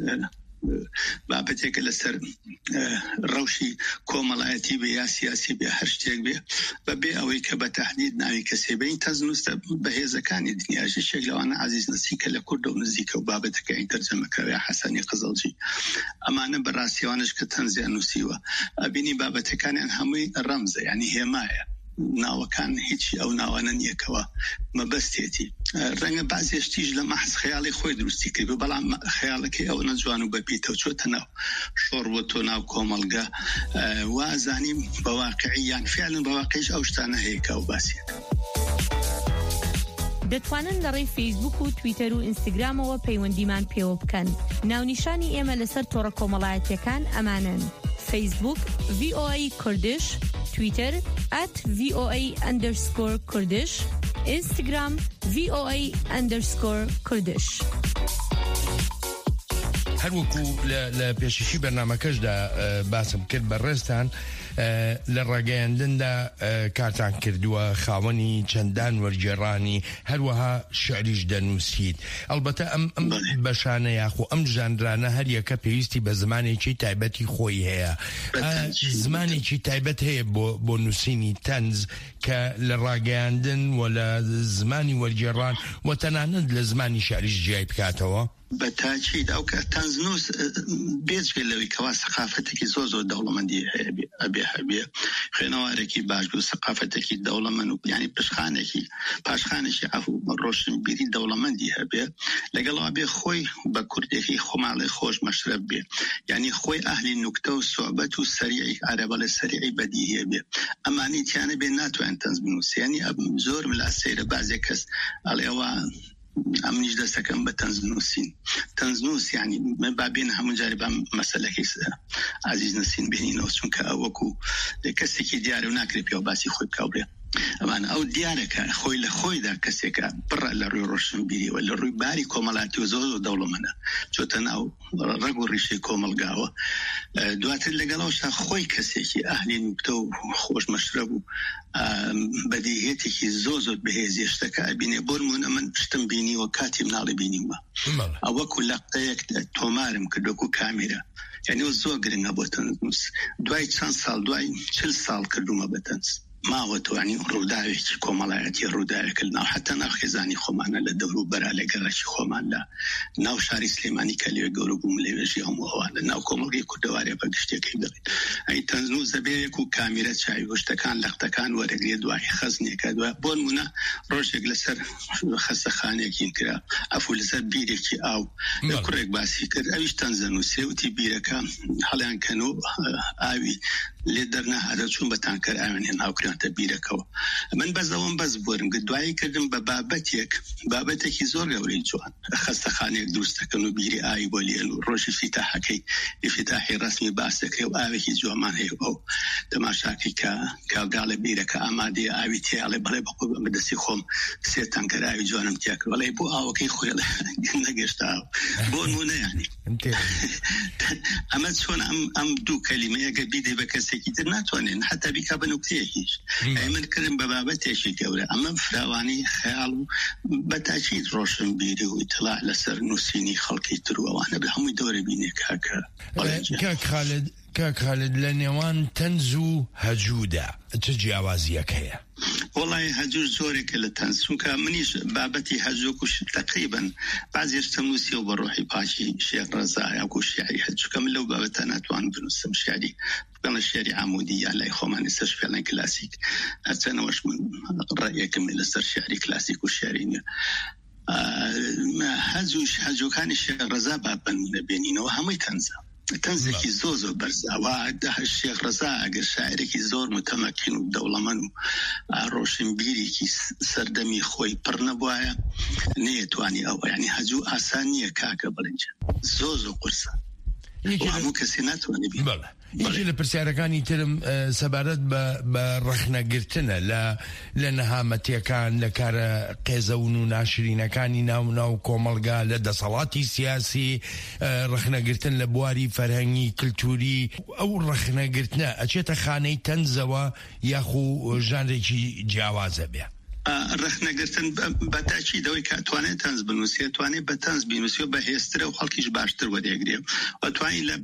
P: بابەتێکە لەسەر ڕەوشی کۆمەڵایەتی بێ یا سیاسی بێ هەر شتێک بێ بەبێ ئەوەی کە بە تەحدید ناوی کەسێ بین تەزنووسە بەهێزەکانی دنیاژی شێک لەوانە عزیز نزیکە لە کورد و نزیکە و بابەتەکە ئین تەرجەمەکەوێ حەسەنی قزەڵجی ئەمانە بەڕاستیوانش کە تەنزیان نووسیوە ئەبینی بابەتەکانیان هەمووی ڕەمزە، ینی هێمایە، ناوەکان هیچی ئەو ناوانە نیەکەوە مەبەستێتی. ڕەنگە بازێشتیش لە مەحز خەیاڵی خۆی دروستی کرد، بەڵام خەیاڵەکەی ئەو نەجوان و بەپیتە و چۆتە ناو شۆڕ بۆ تۆ ناو کۆمەڵگە وازانیم بەواقعی یان فعلن بەواقعیش ئەو شتانە هەیەکە و باسیەکە.
Q: دەتوانن لە ڕێی فەیسبوک و تویتەر و ئینستاگرامەوە پەیوەندیمان پێوە بکەن. ناونیشانی ئێمە لەسەر تۆڕە کۆمەڵایەتیەکان ئەمانن: فەیسبوک VOA کوردش، تویتر @VOA_Kurdish، Instagram VOA_Kurdish.
O: هەروەکو لە پێششی بەرنامەکەشدا باسم کرد بەڕێستان لە ڕاگەیاندندا کارتان کردووە خاوەنی چەندان وەرگێڕانی هەروەها شعریش دەنووسیت. ئەلبەتە ئەم بەشانە یاخو ئەم ژانرانە هەر یەکە پێویستی بە زمانێکی تایبەتی خۆی هەیە. زمانێکی تایبەت هەیە بۆ نووسینی تەنز کە لە ڕاگەیاندن و لە زمانی وەرگێڕان و تەنانەت لە زمانی شعریش جیای بکاتەوە؟
P: بە تاکید ئەو کە تەنزنووس بێجێ لەوەی کەوا سەقافەتێکی زۆر دەوڵەمەندی هەبێ خوێنەوارێکی باش بوو، سەقافەتێکی دەوڵەمەند و ینی پاشخانێکی عەفو ڕۆشنبیری دەوڵەمەندی هەبێ، لەگەڵەوە بێ خۆی بە کوردێکی خۆماڵی خۆش مەشرەف بێ، ینی خۆی ئەهلی نوکتە و سوعبەت و سەریعی عەرەبەڵێ سەریعی بەدیهیە بێ. ئەمانی تیانە بێ ناتوان تەنز بنووسێ، ینی زۆر ملا سەیرە بازێک کەس ئەڵێوە ئەمنیش دەستەکەم بە تەنزنووس ینی من بابێن هەموو جارێ بە مەسەلەکەی عزیز نەسین بێنینەوە، چونکە ئەوەکو کەسێکی دیارە و ناکرێت پێوە باسی خۆی بکاو بێ. ئەمان ئەو دیارەکە خۆی لە خۆیدا کەسێکە بڕە لە ڕووی ڕۆشنبیری و لە ڕووی باری کۆمەڵاتی و زۆر دەوڵەمەندە چۆتە ناو ڕێگ و ڕیشەی کۆمەلگاوە دواتر لەگەڵەوەشتا خۆی کەسێکی ئاهلی نوکتە و خۆش مەشرەب و بەدیهێتێکی زۆر بەهێزی شتەکە ئەبینێ بۆ نمونە من شتم بینی و کاتی مناڵی بینیمە ئەوەکو لەقتەیەک تۆمارم کردوەکو کامێرە یعنی زۆر گرنگە بۆ تەنس دوای چەند ساڵ دوای 40 ساڵ کردومە بە تەنس ماوە توانی ڕووداوێکی کۆمەڵایەتی ڕووداوێک ناو حتا ناو خێزانی خۆمانە لە دەور و بەرا لە گەڕەکی خۆمان لە ناو شاری سلێمانی کە لێوێ گەورە بووم لێوێژی هەموو ئەوان لە ناو کۆمەڵگەی کوردەوارێ بە گشتێکی بڵێت ئەی تەنز و زەبەیەک و کامێرە چاوی گشتەکان لەختەکان وەرەگرێ دوای خەزنێکە دوای بۆ نمونە ڕۆژێک لەسەر خەستەخانەیەکین کرا ئەفو لەسەر بیرێکی ئاو لە کوڕێک باسی کرد ئەویش تەنزە نووسێ وتی بیرەکە هەڵیان کەن و ئاوی لێ دەرنەهاتە چوون بە تانکەر ئاوێن هێن هاوکرێنتە بیرەکەەوە من بەزەوەم بەس بۆرم دوایی کردم بە بابەتێکی زۆر گەورەی جوان خەستەخانەیەک دروستەکەن و بیری ئاوی بۆ لێن و ڕۆژی فیتاحەکەی ئیفتتاحی ڕەسمی باس دەکرێ و ئاوێکی جوانمان هەیە ئەو تەماشاکەی کە کاوگاڵە بیرەکە ئامادەیە ئاوی تێڵێ بەڵێ بەدەستی خۆم 3 تانکەر ئاوی جوانم تیا کرد بەڵێ بۆ ئاوەکەی خۆی نەگەشتا بۆ نمونە یانی ئەمە چۆن ئەم دوو کەلیمەیەکە بیدێ بە کەسێکی تر ناتوانێن حتا بیکا بە نوکتەیەکیش من کردم بە بابەتێکی گەورە ئەمە فراوانی خەیاڵ و بەتاکید ڕۆشنبیری و ئیتلاع لەسەر نووسینی خەڵکی تر و ئەوانە بە هەمووی دەورە بینێ
O: کاک خالد لە نێوان تەنز و هەجوودا چ جیاوازیەک هەیە؟
P: وڵی هەجوور زۆرێکە لە تەنز چونکە منیش بابەتی هەجووکوش تقریبا بعضی شتم نووسی و بە ڕۆحی پاکی شێخ ڕەزا یاکو شیعری هەجووکە من لەو بابەتە ناتوان بنووسم شیعری بەڵە شێری عمودی یا لای خۆمانی سەر فێڵەن کلاسیک هەرچەنەوەش من ڕێیەکم لەسەر شیعری کلاسیک و شیعری نیە هەجووکانی شێخ ڕەزا بابەنمونە بێنینەوە هەمووی تەنزە تەنزێکی زۆر بەرزاوە شێخ ڕەزا ئەگەر شاعرێکی زۆر متەمەکین و دەوڵەمەند و ڕۆشنبیرێکی سەردەمی خۆی پڕ نەبوایە نەیەتوانی ئەوە یعنی هەجوو ئاسان نییە کاکە بڵێنجە زۆر قورسە هەموو کەسی ناتوانێ بێ
O: یەکی لە پرسیارەکانی ترم سەبارەت بە ڕەخنەگرتنە لە نەهامەتیەکان لە کارە قێزەون و ناشرینەکانی ناو کۆمەڵگا لە دەسەڵاتی سیاسی ڕەخنەگرتن لە بواری فەرهەنگی کلتوری ئەو ڕەخنەگرتنە ئەچێتە خانەی تەنزەوە یاخو ژانرێکی جیاوازە بێ
P: ڕەخنەگرتن بەتاکی دەوەی کاتوانێت تەنز بنووسێ توانێت بە تەنز بینووسی و بەهێزترە و خەڵکیش باشتر وەدەگرێ و توانین لە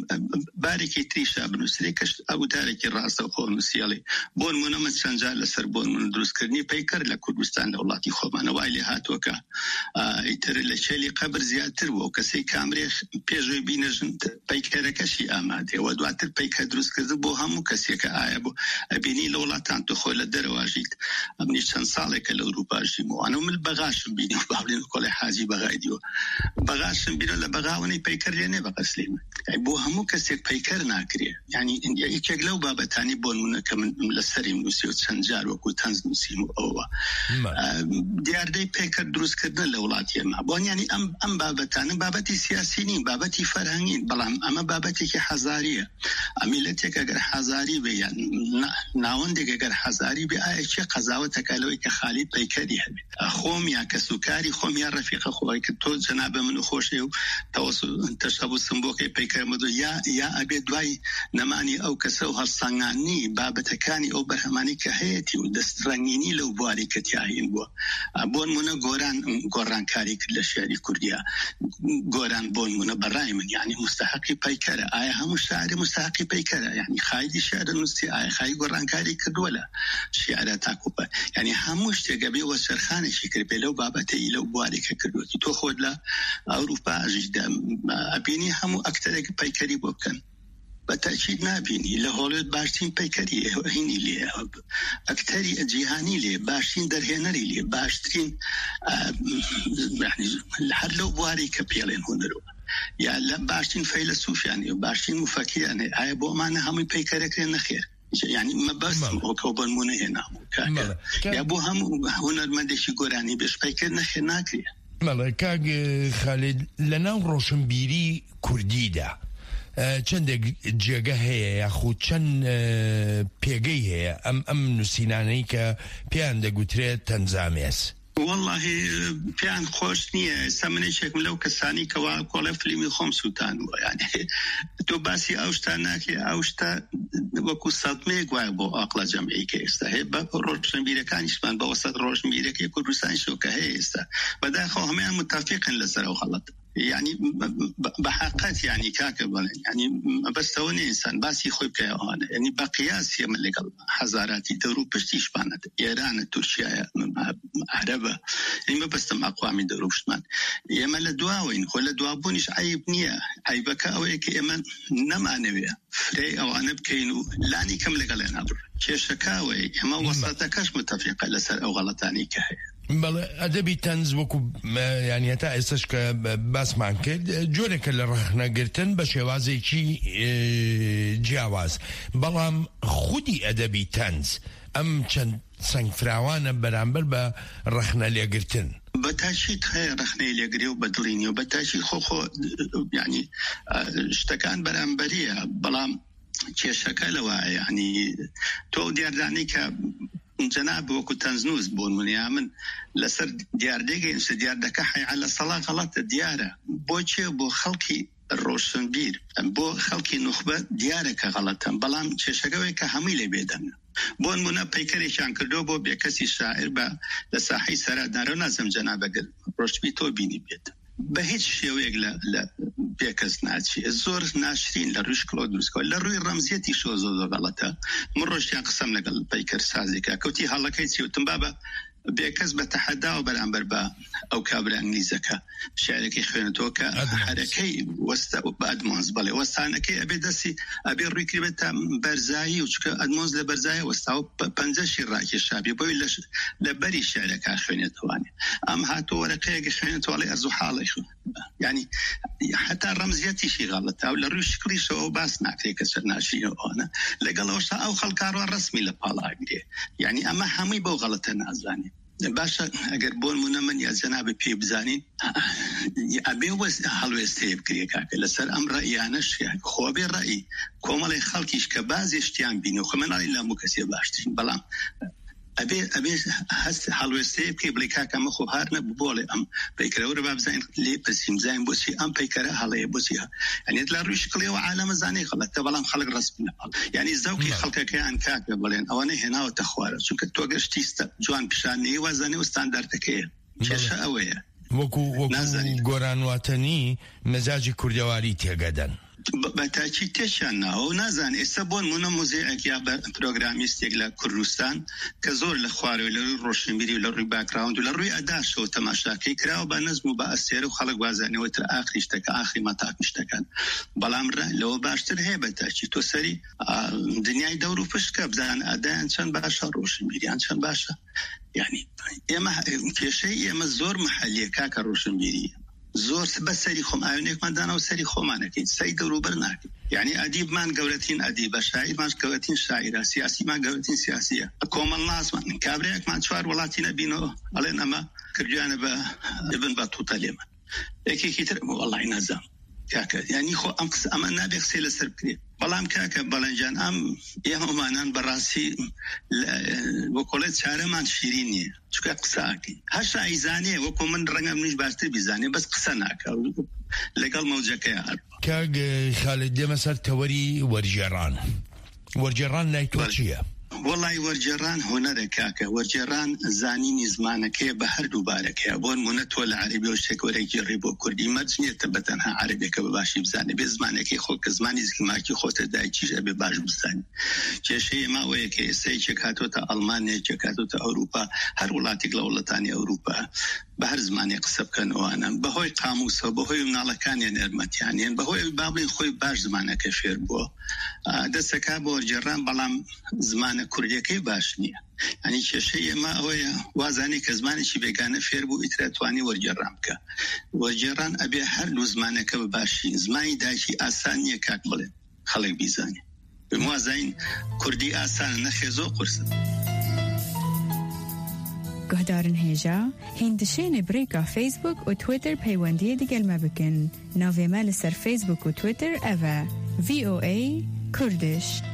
P: بارێکی تریشا بنووسێ کەش ئەوتارێکی ڕاستە و خۆ نووسیاڵی بۆ نمونە من چەند جار لەسەر بۆ نمونە دروستکردنی پەیکەر لە کوردستان لە وڵاتی خۆمانە وای لێ هاتووەکە ئیتر لە چێلی قەبر زیاتر بووە و کەسەی کامرێخ پێشوی بینەژن پەیکەرەکەشی ئامادێ و دواتر پەیکە دروستکردن بۆ هەموو کەسێکە ئایا بۆ ئەبینی لە وڵاتان تو خۆی لە دەرەواژیت ئەمنی چەند ساڵێکە لە ئەوروپاشی موانە من بەغاشم بینی و باڵێن کۆڵی حاجی بەغای دیوە بەغاشم بینە لە بەغاوەی پەیکەر لێنێ بەقەسلیم بۆ هەموو کەسێک پەیکەر ناکرێ یعنی یەکێک لەو بابەتانی بۆ نمونە کە من لەسەری نووسی و چەند جار وەکو تەنز نووسیم و ئەوە دیاردەی پەیکەر دروستکردن لە وڵاتی ئێمە بۆن ینی ئەم بابەتانە بابەتی سیاسی نین بابەتی فەرهەنگین بەڵام ئەمە بابەتێکی حەزاریە ئەمیلەتێک ئەگەر حەزاری بێ یان ناوەندێک ئەگەر حەزاری بێ ئایا چێ قەزاوەتەکە لەوەی کە خالی پەیکەری هەبێت خۆم یا کەسوکاری خۆم یا ڕەفیقە خۆی کە تۆ جەنابە من و خۆشێ و تەشەبوو سمبۆکەی پەیکەرمەدۆ یا ئەبێ دوای نەمانی ئەو کەسە و هەڵسەنگانی بابەتەکانی ئەو بەرهەمانی کە هەیەی و دەستڕەنگینی لەو بواری کە تیاهین بووە بۆ نمونە گۆڕانکاری کرد لە شێعری کوردیا گۆران بۆ نمونە بەڕای من یعنی مستحقی پەیکەرە ئایا هەموو شاعری مستحقی پەیکەرە یعنی خایدی شێعر نووسی ئایا خای گۆڕانکاری کردووە لە شێعرە تاکوپە یعنی هەموو شتێکە بێ وە سەرخانێکی کرد بێ لەو بابەتەی لەو بوارێکە کردوەتی تۆ خۆت لە ئەوروپا ئەژیدا ئەبینی هەموو ئەکتەرێک پەیکەری بۆ بکەن بەتاکید نابینی لە هۆڵێت باشترین پەیکەری هینی لێ ئەکتەری جیهانی لێ باشترین دەرهێنەری لێ باشترین هەر لەو بواری کە پێڵێن هونەرەوە یا لە باشترین فەیلسوفیانی و باشترین مفەکرانێ ئایا بۆ ئەمانە هەمووی پەیکەرەکرێن نەخێر يعني ما بس وكوبان مونه هنا كاكا يا بو هم هنا المدشي قراني بش بيكر نخي ناكري
O: مالا كاك خالد لنا روشنبيري كرديدا چەندێک جێگە هەیە یاخود چەند پێگەی هەیە ئەم نووسینانەی کە پێیان دەگوترێت تەنزامێز؟
P: والله پیان خوش نییە سەمنێکێکم لەو کەسانی کەوا کۆڵە فیلمی خۆم سووتان وە یعنی تۆ باسی ئەو شتان ناکێ ئەو شتە وەکو سەدمەیەک وایە بۆ ئاقلە جەمعیکە ئێستا هەیە بە ڕۆژنبیرەکانیشمان بە وەسەد ڕۆژنبیرەکەی کوردستانی شۆکە هەیە ئێستا بەداخەوە هەمویان متفقن لەسەر ئەو غەڵەت يعني بحقات يعني كاكا يعني بس توني إنسان باسي خوي بكيوانا يعني بقياس يا ملك حزاراتي دورو بشتيش بانت إيران تركيا عربة يعني ما بس تم أقوامي دورو بشتمان يا مل دواوين ولا دوابونيش عيب نية عيبك أويك إما نما نبيا فري أو أنا بكينو لاني كم لك لنا بر كيشكاوي أما وسطكش متفقة لسر أو غلطاني كهي
O: بەڵێ ئەدەبی تەنز وەکو یانی هەتا ئێستش کە باسمان کرد جۆرێکە لە ڕەخنەگرتن بە شێوازێکی جیاواز بەڵام خودی ئەدەبی تەنز ئەم چەند سەنگفراوانە بەرامبەر بە ڕەخنە لێگرتن
P: بەتاشیت هەیە ڕەخنەی لێگری و بەدڵینی و بەتاشی خۆ یعنی شتەکان بەرامبەریە بەڵام کێشەکە لەوە یعنی تۆ دیاردانی کە جناب وكو تنزنوز بون من لسر ديار ديگه انسا ديار دكا حي على صلاة غلط ديارة بوچه بو خلقي الروشنبير بو خلقي نخبة ديارة كغلطا بلام چشگوه که هميله بيدن بون منا پیکری شان کردو بو بيكسي شاعر با لساحي سرا دارو نازم جناب اگر روشبي تو بيني بيد بهيج شيويق لا بيكس ناتشي الزور ناشرين لروش كلودوس كو لروي رمزيتي شو زو غلطه مروش قسم لقل بيكر سازيكا كوتي هلاكيتي وتنبابا بيكس بتحدى وبالعنبر با او كابل انجليزكا شعركي خينتوكا حركي وسط ادمونز بالي وسانكي ابي دسي ابي ريكريبتا برزاي وشكا ادمونز لبرزاي وستاو بنزشي راكي شابي بو لبري شعركا خينتواني ام هاتو ورقي خينتوالي ارزو حالي يعني حتى رمزيتي شي غلط او لروش كلي شو باس ناكري كسرنا شي انا لقالوش او خلكارو الرسمي لبالاغري يعني اما حمي بو غلط نازاني باشا اگر بون من يا جناب بي بزانين ابي وس هلوستيب كريكا لسر امر رأيانش خو بي رأي كومالي خلقيش كباز اشتيان بينو خمن الا مكسي باشتي بلام ابي هست هلوستيب كي بليكا كم خو هارنا ببولي ام بيكرا رباب زين لي بسيم زين بوسي ام بيكرا هلي بوسيها يعني لا رشقلي وعالم زاني خلت بلام خلق رسمنا يعني زوكي خلقك كان كاك بولين اواني هنا وتخوار شو كنتو قشتيست جوان بشاني وزني وستاندردك كيش اويه
O: وكو گۆران واتنی مزاجی کوردەواری تێگەدەن
P: بەتاکی تێشیان ناوە نازان ئێستا بۆن منە مۆزەیەک یا پرۆگرامیستێک لە کوردستان کە زۆر لە خوارەوەی لە ڕووی ڕۆشنبیری و لە ڕووی باکراوند و لە ڕووی ئەداشەوە تەماشاکەی کراوە بە نەزم و بە ئەستێرە و خەڵک وازانەوە تر ئاخری شتەکە ئاخری مەتاقی شتەکان بەڵام لەوە باشتر هەیە بەتاکی تۆ سەری دنیای دەور و پشکە بزان ئەدایان چەند باشە ڕۆشنبیریان چەند باشە يعني ئێمە کێشەی ئێمە زۆر محەلیە کاکە ڕۆشنبیری زۆر بەسەری خۆم ئاوێنێکمان دانا و سەری خۆمانەکەین سەری دەوروبەر ناکەین یعنی ئەدیبمان گەورەترین ئەدیبە شاعیرمان گەورەترین شاعیرە سیاسیمان گەورەترین سیاسیە کۆمەڵناسمان کابرایەکمان چوار وڵاتی نەبینەوە ئەڵێن ئەمە کردویانە بە ابن بەتوتە لێمە یەکێکی تر وەڵڵای نەزانم کاکە یعنی خۆ ئەمە نابێ قسەی لەسەر بکرێت بەڵام کاکە بەڵەنجان ئەم ئێمەمانان بەڕاستی بۆ کۆڵێت چارەمان شیرین نییە چونکە قساکەین هەر شایزانێ وەکو من ڕەنگە منیش باشتر بیزانێ بەس قسە ناکە لەگەڵ مەوجەکەی هەر
O: کاک خالد دێمە سەر تەوەری وەرجێڕان لای تۆ چییە؟
P: والله وەرجێڕان هونەرە کاکە وەرجێڕان زانینی زمانەکەیە بە هەردوو بارەکەیە بۆن مونە تۆ لە عەربی و شتێک وەرەگێڕی بۆ کوردی مەرج نییە بە تەنها عەربێکە بە باشی بزانێ بێ زمانەکەی خۆ کە زمانی زگماکی خۆتە دایکیش ئەبێ باش بزانێ کێشەی ئێمە ئەوەیە کە ئێستا یەکێک هاتۆتە ئەڵمانیا یەکێک هاتۆتە ئەوروپا هەر وڵاتێک لە وڵاتانی ئەوروپا بە هەر زمانێ قسە بکەنەوەوانە بەهۆی قاموسەوە بەهۆی مناڵەکانیان ئەرمەتیانیان بەهۆی بابڵین خۆی باش زمانەکە فێر بووە دەستەکا بۆ وەرجێڕان بەڵام زمانە کوردیەکەی باش نییە ینی کێشەی ئێمە ئەوەیە وازانی کە زمانێکی بێگانە فێر بوو ئیترا توانی وەرجێڕان بکە وەرجێڕان ئەبێ هەردوو زمانەکە بە باشی زمانی دایکی ئاسان نییە کاک بڵێن خەڵک بیزانێ بموازین کوردی ئاسانە نەخێ زۆر قورسە
E: گهدارن هێژا هێندشێنێ برێکا فیسبوک و تویتر پەیوەندیە دیگەل مە بکەن ناوێمە لەسەر فیسبوک و تویتر ئەوە VOA کوردش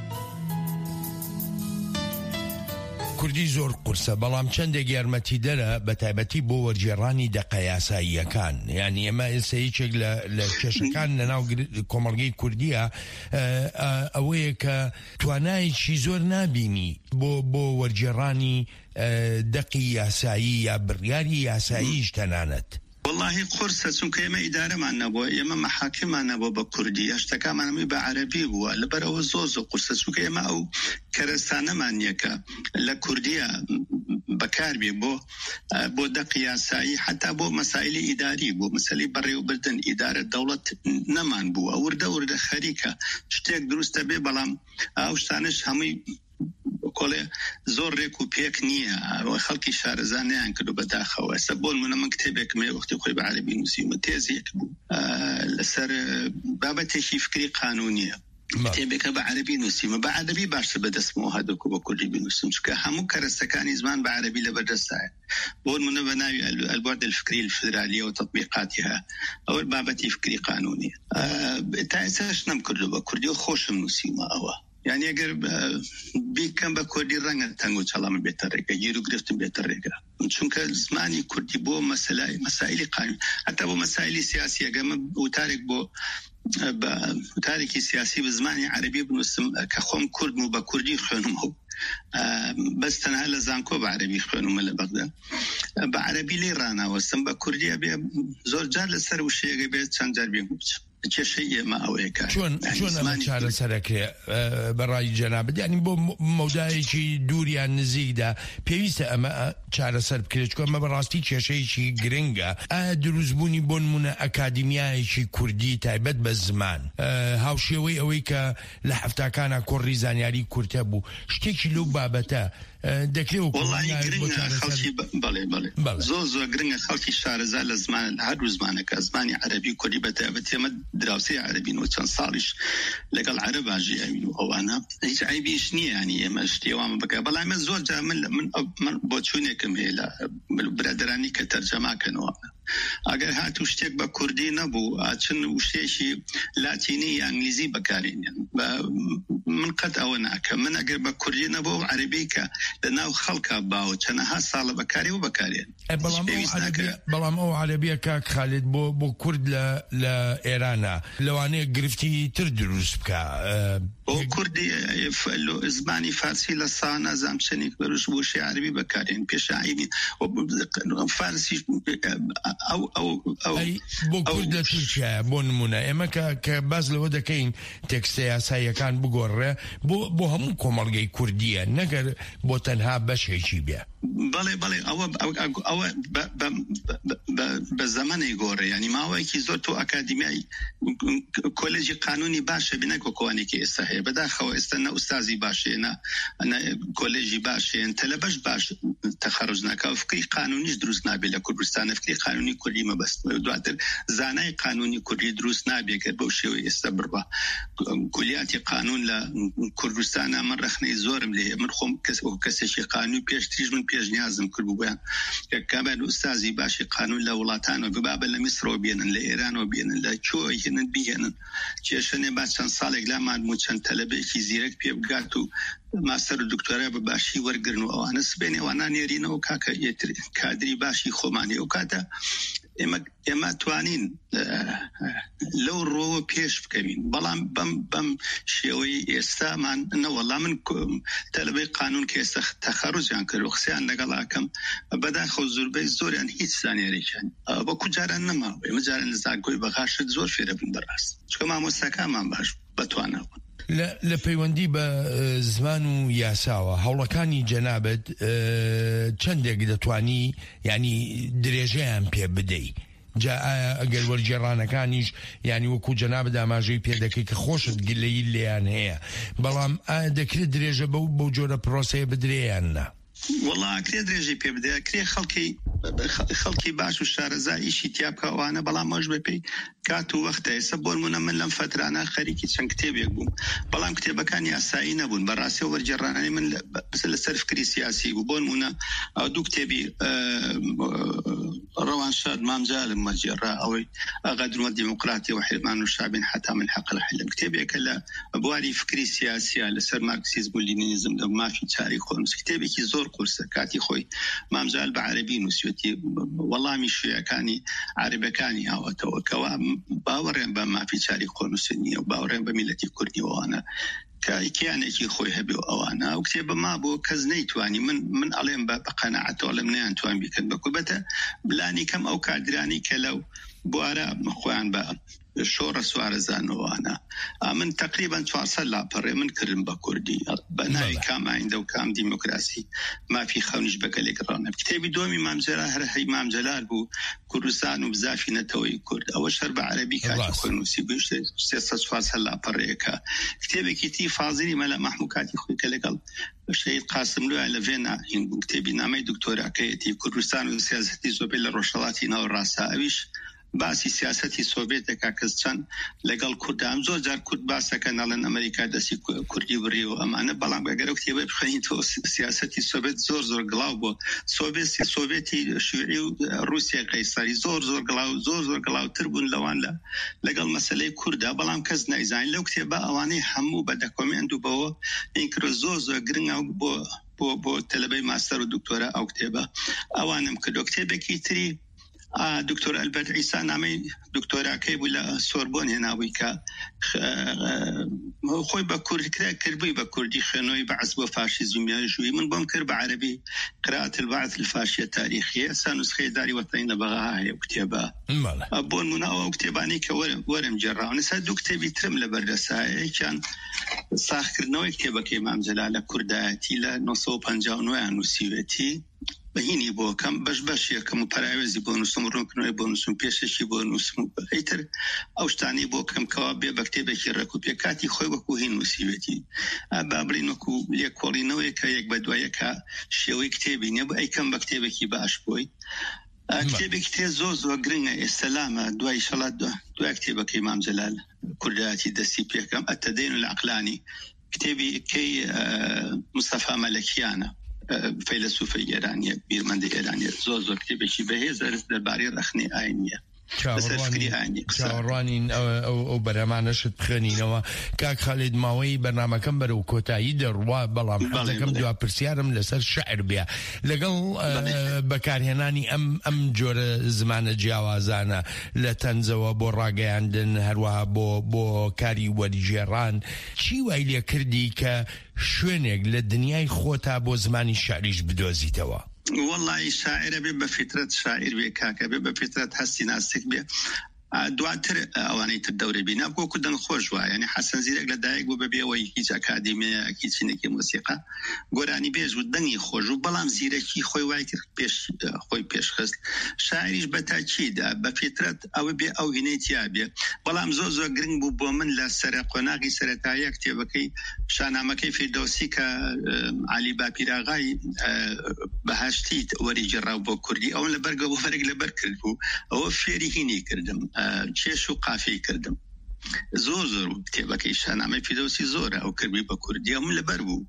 O: کوردی زۆر قورسە بەڵام چەندێک یارمەتی دەرە بە تایبەتی بۆ وەرگێڕانی دەقە یاساییەکان یعنی ئێمە ئێستا هیچێک لە کێشەکان لەناو کۆمەڵگەی کوردیە ئەوەیە کە توانایکی زۆر نابینی بۆ وەرگێڕانی دەقی یاسایی یا بڕیاری یاساییش تەنانەت
P: والله قرصة چونکە ئێمە ئیدارەمان نەبووە ئێمە مەحاکممان نەبووە بە کوردی هەشتەکانمانەوەی بە عەرەبی بووە لەبەرەوە زۆر قورسە چونکە ئێمە ئەو کەرەستانەمان یەکە لە کوردیە بەکاربێ بۆ دەقی یاسایی حتا بۆ مەسائلی ئیداری بۆ مەسەلەی بەڕێوەبردن ئیدارە دەوڵەت نەمان بووە وردە خەریکە شتێک دروستە بێ بەڵام ئەو شتانش هەمووی کۆڵێ زۆر ڕێک و پێک نییە خەڵکی شارەزانیان کردو بەداخەوە ئێستا بۆ نمونە من کتێبێکم هەیە وەختی خۆی بە عەرەبی نووسیمە تێزێک بوو لەسەر بابەتێکی فکری قانونیە کتێبێکە بە عەرەبی نووسیمە بە عەرەبی باشتر بەدەستمەوە هەدەکو بە کوردی بنووسم چونکە هەموو کەرەستەکانی زمان بە عەرەبی لەبەردەستایە بۆ نمونە بە ناوی البورد الفکری الفدرالیە و تطبیقاتها ئەوە بابەتی فکری قانونیە تا ئێستاش نەمکردو بە کوردی و خۆشم نووسیمە ئەوە يعني اگر بیکەم بە کوردی ڕەنگە تەنگ و چەڵامە بێتە ڕێگە گیر و گرفتم بێتە ڕێگە چونکە زمانی کوردی بۆ مەسائلی قانون حتا بۆ مەسائلی سیاسی ئەگەمە وتارێک بۆ وتارێکی سیاسی بە زمانی عەرەبی بنووسم کە خۆم کوردم و بە کوردی خوێنمەوە بەس تەنها لە زانکۆ بە عەرەبی خوێنمە لە بەغدا بە عەرەبی لێ ڕاناوەستم بە کوردی ئەبێ زۆر جار لەسەر وشەیەکە بێت چەند جار بێ بچم کێشەی ئێمە ئەوەیە
O: چۆن ئەمە چارەسەرەکرێ بەڕای جەنابەت یعنی بۆ مەودایەکی دووریان نزیکدا پێویستە ئەمە چارەسەر بکرێت چکە ئەمە بەڕاستی کێشەیەکی گرنگە ئایا دروستبوونی بۆ نمونە ئەکادیمیایەکی کوردی تایبەت بە زمان هاوشێوەی ئەوەی کە لە هەفتاکانە کۆڕی زانیاری کورتە بوو شتێکی لەو بابەتە دەکرێت زۆر گرنگە خەڵکی شارەزا لە زمان هەردوو زمانەکە زمانی عەرەبی کوردی بەتایبەتی ئەمە دراوسەی عەرەبین و چەند ساڵیش لەگەڵ عەرەبا ژیاوین و ئەوانە هیچ عیبیش نییە ینی ئێمە شتێوامە بکە بەڵام ئێمە زۆر جا من بۆ چوونێکم هەیە لە برادرانی کە تەرجەماکەنەوە ئەگەر هاتوو شتێک بە کوردی نەبوو ئاچن وشتێکی لاتینی یا ئەنگلیزی بەکارێنێن من قەت ئەوە ناکەم من ئەگەر بە کوردی نەبوو عەرەبی کە لە ناو خەڵکە باوە چەندەها ساڵە بەکاری و بەکارێن بەڵام ئەو عەرەبیە کاک خالید بۆ کورد لە ئێرانە لەوانەیە گرفتی تر دروست بکە
P: بۆ کوردی زمانی فارسی لە سا نازام چەندێک بەروش بۆ شێ عەرەبی بەکارێن پێشایبی فارسی
O: بۆ کورد لە تورکیایە بۆ نمونە ئێمە کە باز لەوە دەکەین تێکستە یاساییەکان بگۆڕێ بۆ هەموو کۆمەڵگەی کوردیە نەگەر بۆ تەنها بەشێکی بێ
P: بەڵێ ئەوە بە زەمانەی گۆڕێ ینی ماوەیەکی زۆر تۆ ئەکادیمیای کۆلێجی قانونی باشە بینەکۆ کۆوانێکی ئێستا هەیە بەداخەوە ئێستا نە ئوستازی باشێنە کۆلێژی باشێن تەلەبەش باش تەخەڕج ناکە فکری قانونیش دروست نابێت لە کوردستانە فکری قانونی کوردی مەبەستمە دواتر زانای قانونی کوردی دروست نابێت بەو شێوەی ئێستا بڕبە کولیاتی قانون لە کوردستانە من ڕەخنەی زۆرم لێ من خۆم کەسێکی قانونی پێشتریش من پێشنیازم کرد بوویان کە کابێن ئوستازی باشی قانون لە وڵاتانەوە ببابە لە میسرەوە بێنن لە ئێرانەوە بێنن لە کوێوە هێنن بهێنن کێشەنێ با چەند ساڵێک لامان بوو چەند تەلەبێکی زیرەک پێ بگات و ماستەر و دکتۆرا بە باشی وەرگرن و ئەوانە سبێنێ وانە نێرینەوە کاکە کادری باشی خۆمانێ ئەو کاتە ئێمە توانین لەو ڕۆوە پێش بکەوین بەڵام بەم شێوەی ئێستامان نەوەڵام من تەلەبەی قانون کە ئێستا تەخەڕوجیان کرد و قسەیان لەگەڵ ئاکەم بەداخەو زۆربەی زۆریان هیچ زانیارییان وەکو جاران نەماوە ئێمە جاران لە زانکۆی بەغاشت زۆر فێرە بن بەڕاست چکە مامۆستاکانمان باش بەتوانەوە
O: لە پەیوەندی بە زمان و یاساوە هەوڵەکانی جەنابەت چەندێک دەتوانی ینی درێژەیان پێ بدەی جا ئەگەر وەرگێڕانەکانیش ینی وەکو جەنابەت ئاماژەی پێ دەکەی کە خۆشت گلەیی لێیان هەیە بەڵام دەکرێت درێژە بەو جۆرە پرۆسەیە بدرێیان نا
P: والله کرێ درێژی پێ بدە کرێ خەڵکی باش و شارەزا ئیشی تیابکەوانە بەڵام مەش بەپێی کات و وەختە ئێستا بۆنمونە من لەم فترانە خەریکی چەند کتێبێک بووم بەڵام کتێبەکانی یاسایی نەبوون بەڕاستی و وەرجێڕانەی من لەسەر فکری سیاسی بوو بۆنمونە ئەو دوو کتێبی ڕەوانشاد مامجالم مەجێڕا ئەوەی غەدر دیموکراتی وحرمان الشعب حتى من حق الحلم کتێبێکە لە بواری فکری سیاسیە لەسەر مارکسیزم و لینینیزم لە مافی چاری خۆنووس کتێبێکی زۆر قورسە کاتی خۆی مامجال بە عەرەبی نووسێتی وەڵامی شوێیەکانی عەرەبەکانی هاوەتەوە کەوا باوەڕێن بە مافی چاری خۆنووس نییە و باوەڕێن بە میلەتی کوردیەوەوانە کایکیانێکی خۆی هەبێ و ئەوانە ئەو کتێبە ما بۆ کەس نەیتوانی من ئەڵێم بە قەناعەتەوە لەم نەیانتوان بیکەن بەکوبەتە بلانی کەم ئەو کادرانی کە لەو بوارە خۆیان بە شۆڕە سوارەزانەوەوانە من تقریبا 400 لاپەڕێ من کردم بە کوردی بە ناوی کام ئایندە و کام دیموکراسی مافی خەونیش بەگەلێک ڕانە کتێبی دۆمی مامجەرا هەر هەی مامجەلال بوو کوردستان و بزافی نەتەوەی کورد ئەوە شەر بە عەرەبی کاتی خۆی نووسی بووشت 300 لاپەڕەیەکە کتێبێکی تی فازیری مەلە محموود کاتی خۆی کە لەگەڵ شەید قاسم لوای لە ڤێنا هین بوو کتێبی نامەی دکتۆراکەیەتی کوردستان و سیاسەتی زۆبێت لە ڕۆژهەڵاتی ناو ڕاستە ئەویش باسی سیاسەتی سۆڤێتێکا کەس چەند لەگەڵ کوردام زۆر جار کورد باسەکە ناڵەن ئەمریکا دەستی کوردی بڕی و ئەمانە بەڵام گەگەرە کتێبە بخوێنیتەوە سیاسەتی سۆڤێت زۆر گڵاو بوو سۆڤێتی شیوعی و رووسیا قەیسەری زۆر گڵاوتر بوون لەوان لەگەڵ مەسەلەی کووردا بەڵام کەس نایزانین لەو کتێبە ئەوانەی هەموو بە دەکۆمێنت و بەوە ئینکرۆ زۆر گرنگە بۆ تەلەبەی ماستەر و دکتۆرە ئەو کتێبە ئەوانم کردو کتێبێکی تری دکتۆر ئەلبەرت عیسا نامەی دکتۆراکەی بوو لە سۆربۆن هێناوی کە خۆی بە کوردکرا کردبووی بە کوردی خوێنەوەی بەعەز بۆ فاشیزم ژووی من بۆم کرد بە عەرەبی قراءة البعث الفاشية التاريخية سنسخة داري وطنين بغاها هي كتابة بون منا أو كتاباني كورم جراون سادو كتابي ترم لبردساي كان صاح كرنوي كتابة كإمام جلال كرداتي لا نصو بانجاونوان نسيوتي بهینی بۆ کەم بەش یەکەم و پەراوێزی بۆ نووسم ڕوونکردنەوەی بۆ نووسم پێشەشی بۆ نووسم ئەیتر ئەو شتانی بۆ کەمکەوە بێ بە کتێبێکی ڕێکوپێ کاتی خۆی وەکو هین نووسیوێتی با بڵین وەکو لێکۆڵینەوەیەکە یەک بە دوایەکە شێوەی کتێبی نیە ئەیکەم بە کتێبێکی باش بۆی کتێبێکی تێ زۆر گرنگە ئێستەلامە دوای شەڵات دوای کتێبەکەی مام جەلال کوردایەتی دەستی پێکەم التدین العقلانی کتێبی کەی مستەفا مەلەکیانە فەیلسوفە ئێرانیە بیرمەندی ئێرانیە زۆر کتێبێکی بەهێز دەربارەی ڕەخنەی ئاینیە
O: چاوەڕوانین ئەو بەرەمانەشت بخێنینەوە کاک خالید ماوەی بەرنامەکەم بەرەو کۆتایی دەڕوا بەڵام حەزەکەم دوا پرسیارم لەسەر شەعر بێ لەگەڵ بەکارهێنانی ئەم جۆرە زمانە جیاوازانە لە تەنزەوە بۆ ڕاگەیاندن هەروەها بۆ کاری وەرجێڕان چی وای لێ کردی کە شوێنێک لە دنیای خۆتا بۆ زمانی شعریش بدۆزیتەوە؟
P: والله شاعر بێ بە فیترەت شاعر بێ کاکە بێ بە فیترەت هەستی ناستێک بێ دواتر ئەوانەی تر دەورە بینە بۆکو دەنگ خۆش وایە ینی حەسەن زیرەک لە دایک بوو بەبێەوەی هیچ ئەکادیمیە هیچ چینێکی مۆسیقا گۆرانی بێژ و دەنگی خۆش و بەڵام زیرەکی خۆی وای کرد خۆی پێشخست شاعریش بە تاکیدا بە فیترەت ئەوە بێ ئەو هینەیتیا بێ بەڵام زۆر گرنگ بوو بۆ من لە سەرە قۆناغی سەرەتایە کتێبەکەی شانامەکەی فیردەوسی کە عەلی باپیراغای بەهاشتیت وەریجێڕاو بۆ کوردی ئەوە لە بەرگە بۆ فەرێک لەبەر کرد بوو ئەوە فێری هینی کردم چێش و قافی کردم زۆر کتێبەکەی شانامەی فیردەوسی زۆرە ئەو کردی بە کوردی ئەوم لەبەر بوو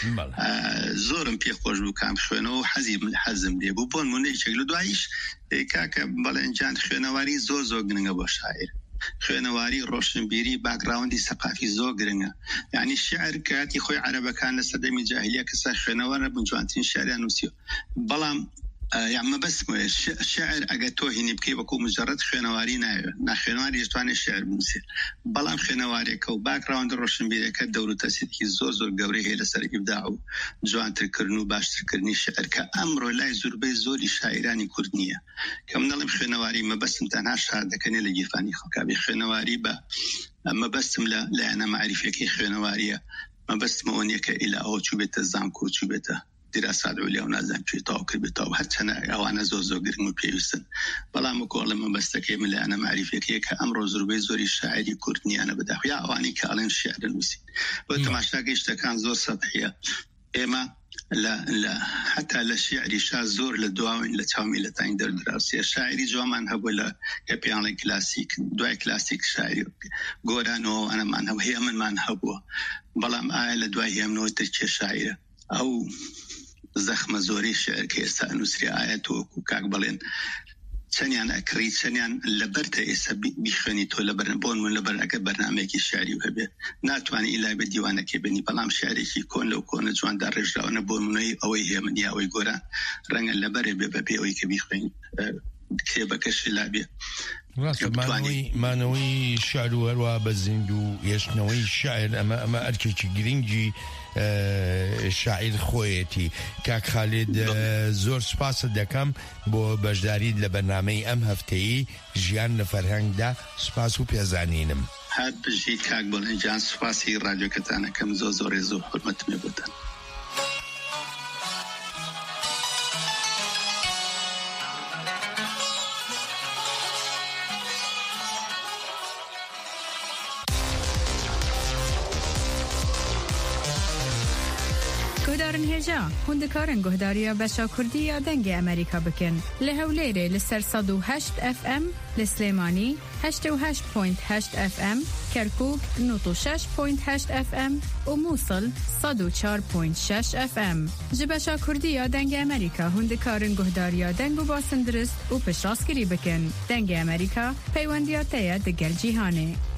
P: زۆرم پێ خۆش بوو کام خوێنەوە حەزم لێ بوو بۆن مونەیەکێک لە دواییش کاکە بەڵێنجان خوێنەواری زۆر گرنگە بۆ شاعر خوێنەواری ڕۆشنبیری باگراوندی سەقافی زۆر گرنگە یعنی شعر کاتی خۆی عەرەبەکان لە سەدەمی جاهیلیە کەسا خوێنەوەرە بوون جوانترین شاعریان نووسیوە بەڵام يعني بس الشعر أجتوه هني بكي بكون مجرد خنواري نخنواري يجتواني الشعر بمسير بلام خنواري كو باك راوند روشن بيدك الدولة تسيدكي زور قوري هي لسر إبداعه جوان تركرنو باش تركرني الشعر كأمر لا يزور بي زوري شاعراني كردنية كم نظم خنواري ما بس متعناش شهادة كان لجيفاني خكابي خنواري با ما بس لا أنا معرفة كي خنوارية ما بس مونيك إلى أو شبيت الزامكو شبيته دراسات عليا ونازم في توكل بتوب حتى أنا أنا زوج قرن بيوسن بلا مقولة ما بستكي من أنا معرفة كي كأمر زربي زوري الشاعري كردني أنا بدأ يا أواني كألين الشعر المسي وتماشاك إشتكان زور سطحية إما لا حتى لشعري شا زور لدواوين لتشاومي لتاين دراسية شاعري جوامان هبولا يبيان كلاسيك دواء كلاسيك شاعري قورانو أنا ما نهب هي من ما نهبوه بلام آية دواء هي منو تركي شاعرة أو زخم زوري شعر كيسا نسري آيات وكاكبلين شنيان أكريد شنيان لبرته إسا بيخاني تو لبرنبون من لبرن أكبر برنامجي شعري وهبه ناتواني إلا بديوانك بني بلام شعري كي كون لو كون جوان دار رجلا ونبون منوي أوي هي من يا أوي قران رنگ اللبره ببابي أوي كبيخاني كتابة كشلابي
O: مانوي شعر وروا بزندو يشنوي الشعر أما أركيش جرينجي شاعر خويتي كاك خالد زور سپاس دكم بو بجداري لبرنامج ام هفتهی جيان فرهنگ دا سپاس و پیزانینم
P: هاد بجي كاك بولنجان سپاسي راديو كتانا كم زور حرمت مبودن
E: گهدارن هجا هندکارن گهداریا بشا کردی یا دنگ امریکا بکن لهولیره لسر 108 اف ام لسلیمانی 88.8 اف ام کرکوک 96.8 اف ام و موصل 104.6 اف ام جبشا کردی یا دنگ امریکا هندکارن گهداریا دنگ و باسندرست و پشراسگیری بکن دنگ امریکا پیوندیاتیا دگر جیهانه